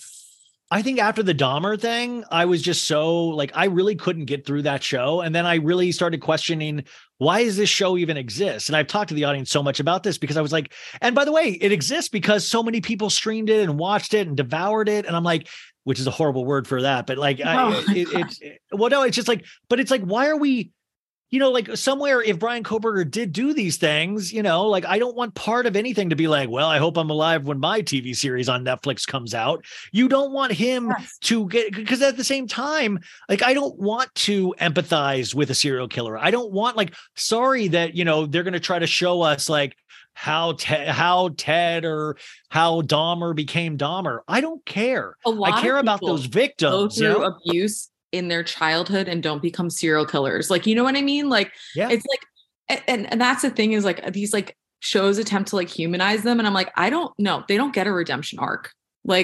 I think after the Dahmer thing, I was just so like, I really couldn't get through that show. And then I really started questioning, why does this show even exist? And I've talked to the audience so much about this because I was like, and by the way, it exists because so many people streamed it and watched it and devoured it. And I'm like, which is a horrible word for that, but like, I, Oh, it, it's, it, well, no, it's just like, but it's like, why are we, you know, like somewhere if Brian Koberger did do these things, you know, like I don't want part of anything to be like, well, I hope I'm alive when my T V series on Netflix comes out. You don't want him yes. to get, because at the same time, like, I don't want to empathize with a serial killer. I don't want like, sorry that, you know, they're going to try to show us like how, Ted, how Ted or how Dahmer became Dahmer. I don't care. A lot I care of about people those victims. go through You know? abuse in their childhood and don't become serial killers. Like, you know what I mean? Like, Yeah. it's like, and, and that's the thing is like these like shows attempt to like humanize them. And I'm like, I don't know. They don't get a redemption arc. Like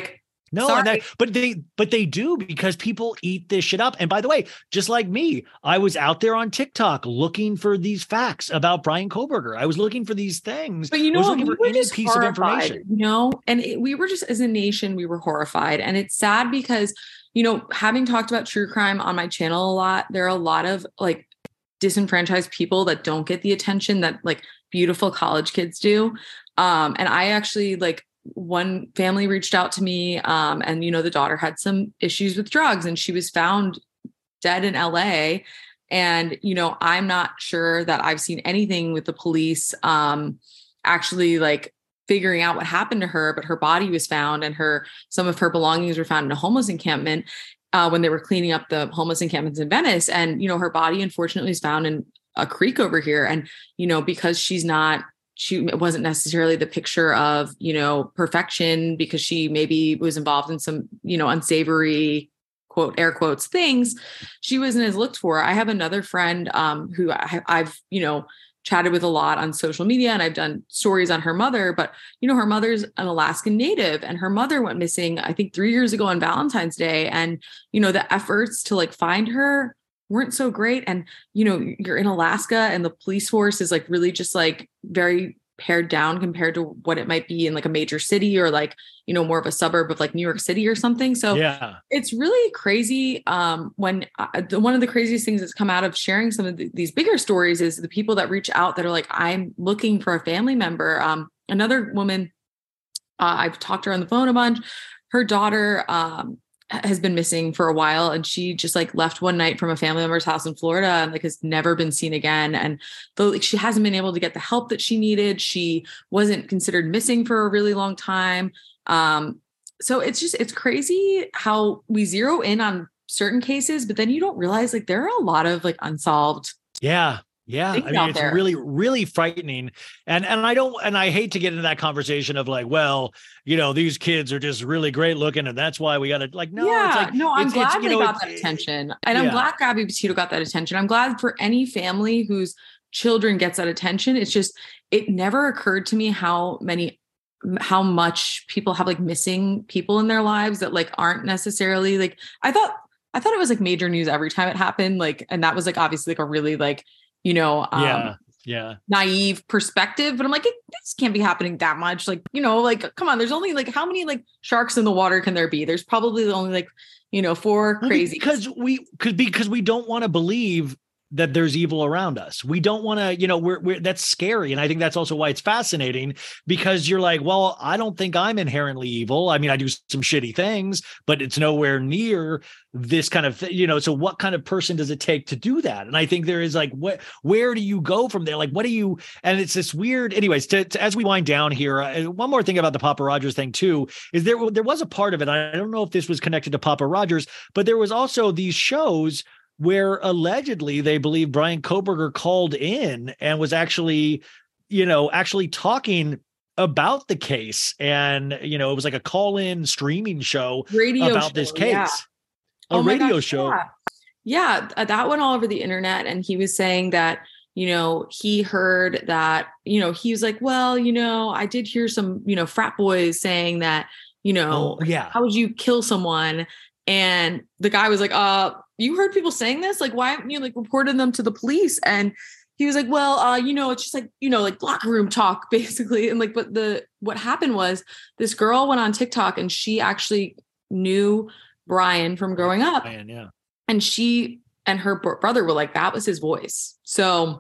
No, Sorry. and that, but they, but they do because people eat this shit up. And by the way, just like me, I was out there on TikTok looking for these facts about Bryan Kohberger. I was looking for these things. But you know, I was what? looking we for were any just piece horrified, of information. you know, and it, we were just, as a nation, we were horrified. And it's sad because, you know, having talked about true crime on my channel a lot, there are a lot of like disenfranchised people that don't get the attention that like beautiful college kids do. Um, and I actually like, one family reached out to me, um, and, you know, the daughter had some issues with drugs and she was found dead in L A. And, you know, I'm not sure that I've seen anything with the police, um, actually like figuring out what happened to her, but her body was found and her, some of her belongings were found in a homeless encampment, uh, when they were cleaning up the homeless encampments in Venice. And, you know, her body unfortunately was found in a creek over here. And, you know, because she's not, she it wasn't necessarily the picture of, you know, perfection, because she maybe was involved in some, you know, unsavory, quote, air quotes things. She wasn't as looked for. I have another friend um, who I, I've, you know, chatted with a lot on social media, and I've done stories on her mother, but, you know, her mother's an Alaskan native and her mother went missing, I think three years ago on Valentine's Day. And, you know, the efforts to like find her weren't so great. And, you know, you're in Alaska and the police force is like really just like very pared down compared to what it might be in like a major city or like, you know, more of a suburb of like New York City or something. So Yeah. it's really crazy. Um, when uh, the, one of the craziest things that's come out of sharing some of the, these bigger stories is the people that reach out that are like, I'm looking for a family member. Um, another woman, uh, I've talked to her on the phone a bunch. Her daughter, um, has been missing for a while. And she just like left one night from a family member's house in Florida and like has never been seen again. And though like, she hasn't been able to get the help that she needed, she wasn't considered missing for a really long time. Um, so it's just, it's crazy how we zero in on certain cases, but then you don't realize like there are a lot of like unsolved. Yeah. Yeah. I mean, it's there. really, really frightening. And, and I don't, and I hate to get into that conversation of like, well, you know, these kids are just really great looking and that's why we got to like, no, yeah, it's like, no, I'm it's, glad it's, you they know, got that attention. And yeah. I'm glad Gabby Petito got that attention. I'm glad for any family whose children gets that attention. It's just, it never occurred to me how many, how much people have like missing people in their lives that like aren't necessarily like, I thought, I thought it was like major news every time it happened. Like, and that was like, obviously like a really like, you know, um, yeah, yeah, naive perspective, but I'm like, it, this can't be happening that much. Like, you know, like, come on, there's only like, how many like sharks in the water can there be? There's probably only like, you know, four crazy. Because we could, because we don't want to believe that there's evil around us. We don't want to, you know, we're, we're, that's scary. And I think that's also why it's fascinating, because you're like, well, I don't think I'm inherently evil. I mean, I do some shitty things, but it's nowhere near this kind of, th- you know, so what kind of person does it take to do that? And I think there is like, what, where do you go from there? Like, what do you, and it's this weird, anyways, to, to, as we wind down here, uh, one more thing about the Papa Rogers thing too, is there, there was a part of it. I don't know if this was connected to Papa Rogers, but there was also these shows where allegedly they believe Bryan Kohberger called in and was actually, you know, actually talking about the case. And, you know, it was like a call-in streaming show radio about show, this case. Yeah. A oh radio gosh, show. Yeah. yeah, that went all over the internet. And he was saying that, you know, he heard that, you know, he was like, well, you know, I did hear some, you know, frat boys saying that, you know, Oh, yeah. how would you kill someone? And the guy was like, uh, you heard people saying this? Like, why haven't you like reported them to the police? And he was like, well, uh, you know, it's just like, you know, like locker room talk basically. And like, but the, what happened was this girl went on TikTok and she actually knew Bryan from growing up. Bryan, yeah. And she and her br- brother were like, that was his voice. So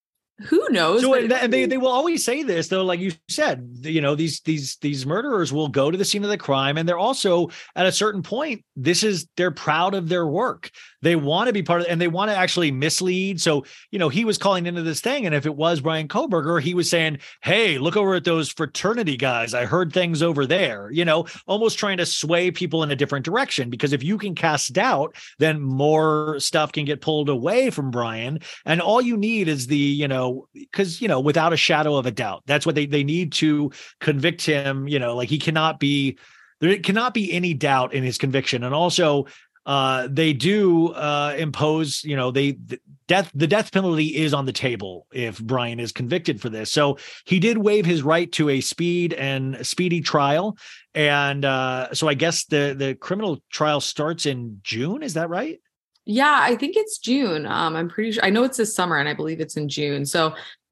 who knows? So, But and they, they will always say this though, like you said, you know, these, these, these murderers will go to the scene of the crime. And they're also at a certain point, this is, they're proud of their work. They want to be part of, and they want to actually mislead. So, you know, he was calling into this thing. And if it was Bryan Kohberger, he was saying, hey, look over at those fraternity guys. I heard things over there, you know, almost trying to sway people in a different direction, because if you can cast doubt, then more stuff can get pulled away from Bryan. And all you need is the, you know, because, you know, without a shadow of a doubt, that's what they, they need to convict him. You know, like he cannot be, there cannot be any doubt in his conviction. And also uh, they do uh, impose, you know, they the death, the death penalty is on the table if Bryan is convicted for this. So he did waive his right to a speed and speedy trial. And uh, so I guess the the criminal trial starts in June. Is that right? Yeah, I think it's June. Um, I'm pretty sure. I know it's this summer, and I believe it's in June. So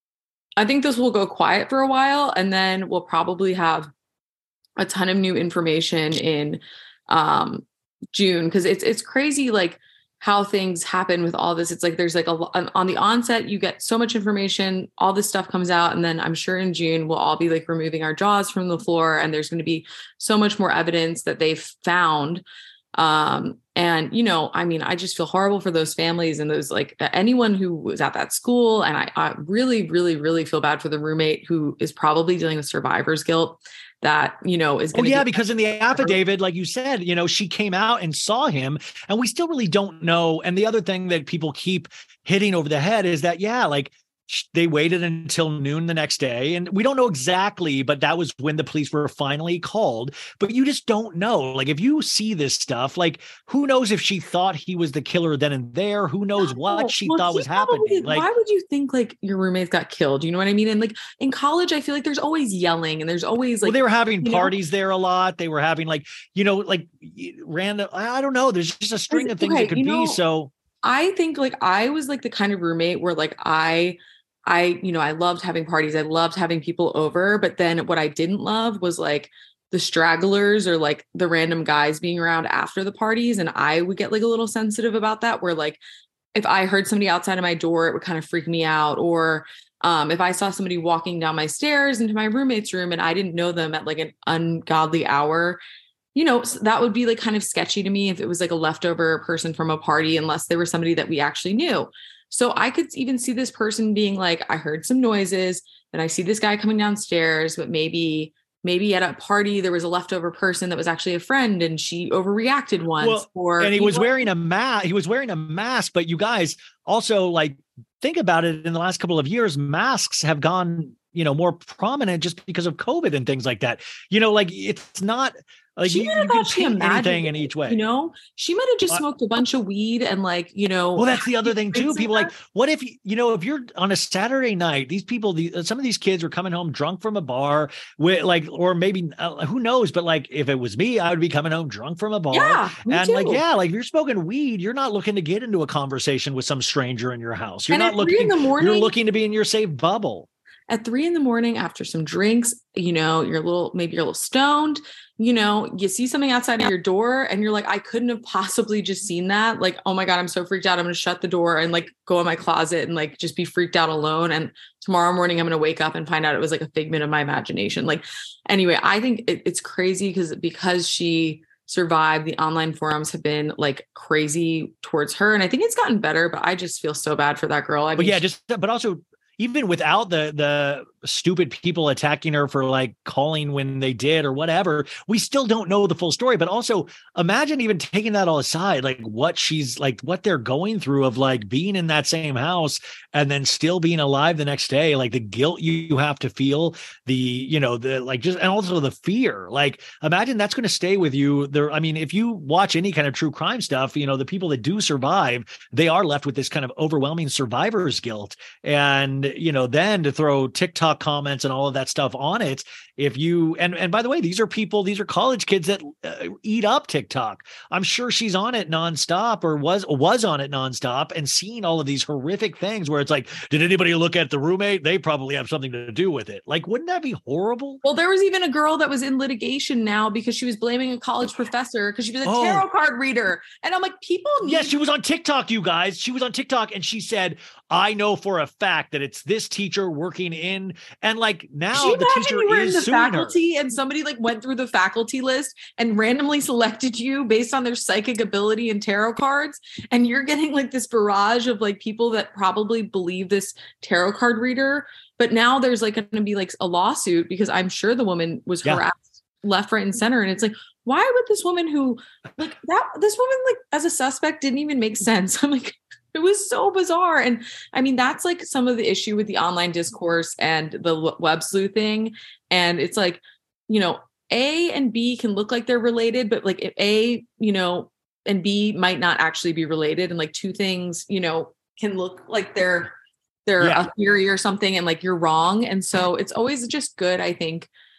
I think this will go quiet for a while, and then we'll probably have a ton of new information in um, June, because it's it's crazy, like how things happen with all this. It's like there's like a on the onset, you get so much information, all this stuff comes out, and then I'm sure in June we'll all be like removing our jaws from the floor, and there's going to be so much more evidence that they've found. Um, and you know, I mean, I just feel horrible for those families and those like anyone who was at that school. And I, I really, really, really feel bad for the roommate who is probably dealing with survivor's guilt. That, you know, is going oh, to yeah, get- because in the affidavit, like you said, you know, she came out and saw him, and we still really don't know. And the other thing that people keep hitting over the head is that, yeah, like they waited until noon the next day, and we don't know exactly, but that was when the police were finally called. But you just don't know. Like, if you see this stuff, like, who knows if she thought he was the killer then and there? Who knows what she well, thought was probably, happening? Like, why would you think like your roommates got killed? You know what I mean? And like in college, I feel like there's always yelling and there's always like, well, they were having parties know? there a lot. They were having like, you know, like random, I don't know. There's just a string of things okay, it could you be. know, So I think like I was like the kind of roommate where like I, I, you know, I loved having parties. I loved having people over. But then what I didn't love was like the stragglers or like the random guys being around after the parties. And I would get like a little sensitive about that, where like if I heard somebody outside of my door, it would kind of freak me out. Or um, if I saw somebody walking down my stairs into my roommate's room and I didn't know them at like an ungodly hour, you know, that would be like kind of sketchy to me if it was like a leftover person from a party, unless they were somebody that we actually knew. So I could even see this person being like, I heard some noises and I see this guy coming downstairs, but maybe, maybe at a party, there was a leftover person that was actually a friend and she overreacted once. Well, or and he was know? wearing a mask. He was wearing a mask, but you guys also like think about it. In the last couple of years, masks have gone, you know, more prominent just because of COVID and things like that. You know, like it's not like she you, might have you can thought she paint imagined anything it, in each way. You know, she might have just Uh, smoked a bunch of weed and like, you know. Well, that's the other thing too. People that? like, what if, you know, if you're on a Saturday night, these people, the, some of these kids are coming home drunk from a bar with like, or maybe uh, who knows, but like, if it was me, I would be coming home drunk from a bar. Yeah, me and too. like, yeah, like if you're smoking weed, you're not looking to get into a conversation with some stranger in your house. You're And not at three looking, in the morning, you're looking to be in your safe bubble. At three in the morning after some drinks, you know, you're a little, maybe you're a little stoned, you know, you see something outside of your door and you're like, I couldn't have possibly just seen that. Like, oh my God, I'm so freaked out. I'm going to shut the door and like go in my closet and like just be freaked out alone. And tomorrow morning, I'm going to wake up and find out it was like a figment of my imagination. Like, anyway, I think it, it's crazy because, because she survived, the online forums have been like crazy towards her. And I think it's gotten better, but I just feel so bad for that girl. I mean, But yeah, just, but also, even without the the stupid people attacking her for like calling when they did or whatever, we still don't know the full story. But also imagine even taking that all aside, like what she's like, what they're going through of like being in that same house and then still being alive the next day, like the guilt you, you have to feel, the, you know, the like just, and also the fear, like imagine that's going to stay with you there. I mean, if you watch any kind of true crime stuff, you know, the people that do survive, they are left with this kind of overwhelming survivor's guilt. And, you know, then to throw TikTok comments and all of that stuff on it, if you, and, and by the way, these are people, these are college kids that uh, eat up TikTok. I'm sure she's on it nonstop or was, was on it nonstop and seeing all of these horrific things where it's like, did anybody look at the roommate? They probably have something to do with it. Like, wouldn't that be horrible? Well, there was even a girl that was in litigation now because she was blaming a college professor because she was a Oh. tarot card reader. And I'm like, people need- Yes, she was on TikTok, you guys. She was on TikTok and she said, I know for a fact that it's this teacher working in, and like now She the teacher you were in is the suing her. faculty and somebody like went through the faculty list and randomly selected you based on their psychic ability and tarot cards. And you're getting like this barrage of like people that probably believe this tarot card reader. But now there's like going to be like a lawsuit because I'm sure the woman was Yeah. harassed left, right, and center. And it's like, why would this woman who like that, this woman like as a suspect didn't even make sense. I'm like, it was so bizarre. And I mean, that's like some of the issue with the online discourse and the web sleuthing. And it's like, you know, A and B can look like they're related, but like if A, you know, and B might not actually be related. And like two things, you know, can look like they're, they're Yeah. a theory or something. And like, you're wrong. And so it's always just good, I think,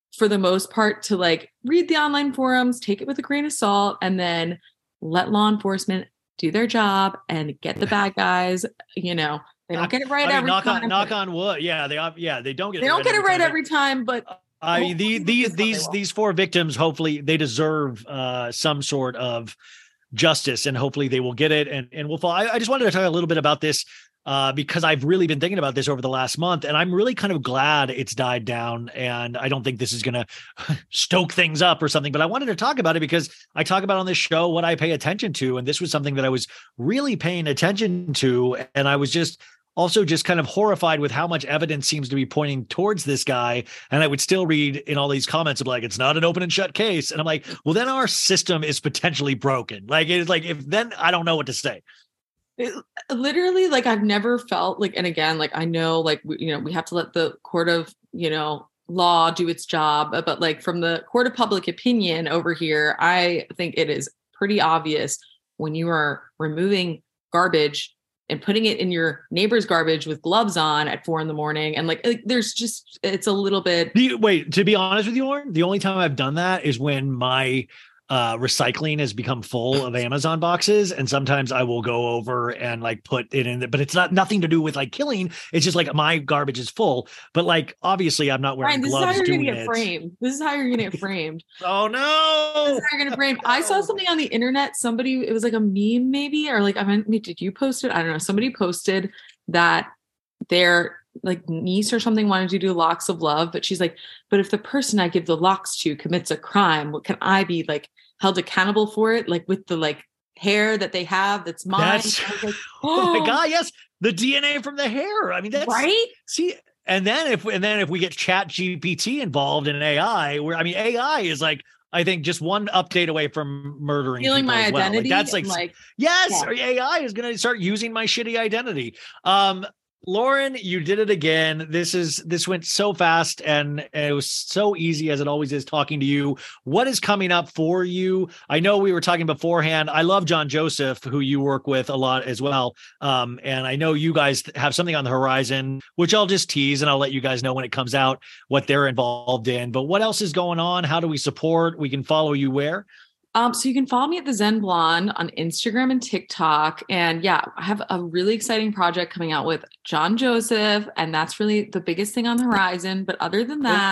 for the most part, to like read the online forums, take it with a grain of salt, and then let law enforcement do their job and get the bad guys. You know, they don't get it right I mean, every knock time. On, knock on wood. Yeah, they yeah they don't get they it don't right get it right time, every time, but I mean, the, these these these four victims, hopefully they deserve uh, some sort of justice, and hopefully they will get it. And and we'll fall. I, I just wanted to talk a little bit about this uh, because I've really been thinking about this over the last month, and I'm really kind of glad it's died down. And I don't think this is going to stoke things up or something, but I wanted to talk about it because I talk about on this show what I pay attention to, and this was something that I was really paying attention to, and I was just. Also just kind of horrified with how much evidence seems to be pointing towards this guy. And I would still read in all these comments of like, it's not an open and shut case. And I'm like, well, then our system is potentially broken. Like, it's like, if then I don't know what to say. It, literally, like I've never felt like, and again, like I know, like, we, you know, we have to let the court of, you know, law do its job, but like from the court of public opinion over here, I think it is pretty obvious when you are removing garbage and putting it in your neighbor's garbage with gloves on at four in the morning. And like, like there's just, it's a little bit. Wait, to be honest with you, Lauren, the only time I've done that is when my uh, recycling has become full of Amazon boxes. And sometimes I will go over and like put it in there, but it's not nothing to do with like killing. It's just like my garbage is full, but like, obviously I'm not wearing Ryan, this gloves. This is how you're going to get it. framed. This is how you're going to get framed. Oh no. This is how you're going to frame. I saw something on the internet. Somebody, it was like a meme maybe, or like, I mean, did you post it? I don't know. Somebody posted that their like niece or something wanted to do locks of love, but she's like, but if the person I give the locks to commits a crime, what can I be like held accountable for it? Like with the like hair that they have, that's mine. That's, like, oh. oh my God. Yes. The D N A from the hair. I mean, that's right. See, and then if, and then if we get Chat G P T involved in A I, where, I mean, A I is like, I think just one update away from murdering Stealing people my as well. identity. Like, that's like, like yes, yeah. A I is going to start using my shitty identity. Um, Lauren, you did it again. This is this went so fast, and, and it was so easy as it always is talking to you. What is coming up for you? I know we were talking beforehand. I love John Joseph, who you work with a lot as well. Um, and I know you guys have something on the horizon, which I'll just tease and I'll let you guys know when it comes out what they're involved in. But what else is going on? How do we support? We can follow you where? Um, so you can follow me at the Zen Blonde on Instagram and TikTok. And yeah, I have a really exciting project coming out with John Joseph, and that's really the biggest thing on the horizon. But other than that,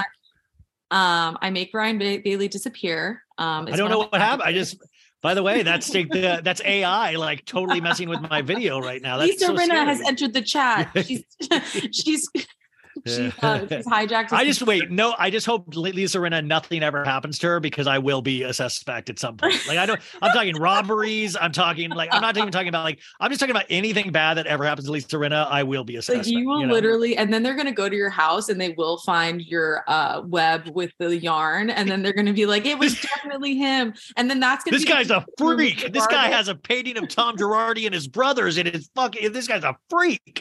um, I make Ryan ba- Bailey disappear. Um, I don't know what happened. I just, by the way, that's uh, that's A I like totally messing with my video right now. That's Lisa so Rinna scary. has entered the chat. She's she's. She, uh, she's hijacked. I just wait. No, I just hope Lisa Rinna, nothing ever happens to her, because I will be a suspect at some point. Like I don't, I'm talking robberies. I'm talking like, I'm not even talking about like, I'm just talking about anything bad that ever happens to Lisa Rinna. I will be a suspect. Like you will you know? literally, and then they're going to go to your house and they will find your uh, web with the yarn. And then they're going to be like, it was definitely him. And then that's going to This be guy's a freak. This guy has a painting of Tom Girardi and his brothers, and it's fucking, this guy's a freak.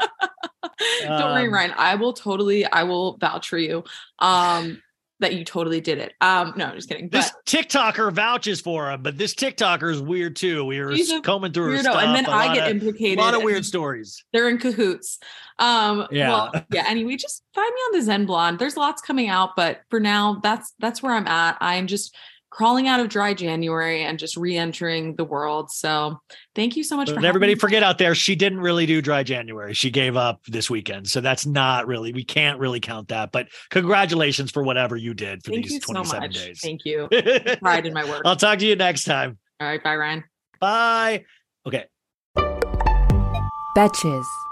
Don't um, worry, Ryan. I will totally, I will vouch for you um, that you totally did it. Um, no, just kidding. This but, TikToker vouches for him, but this TikToker is weird too. We were combing through her weirdo, stuff. And then I get of, implicated. A lot of weird stories. They're in cahoots. Um, yeah. Well, yeah. Anyway, just find me on the Zen Blonde. There's lots coming out, but for now, that's that's where I'm at. I'm just crawling out of dry January and just re-entering the world. So thank you so much. But for everybody having forget out there, she didn't really do dry January. She gave up this weekend. So that's not really, we can't really count that, but congratulations for whatever you did for thank these you twenty-seven so much. days. Thank you. Pride in my work. I'll talk to you next time. All right. Bye, Ryan. Bye. Okay. Betches.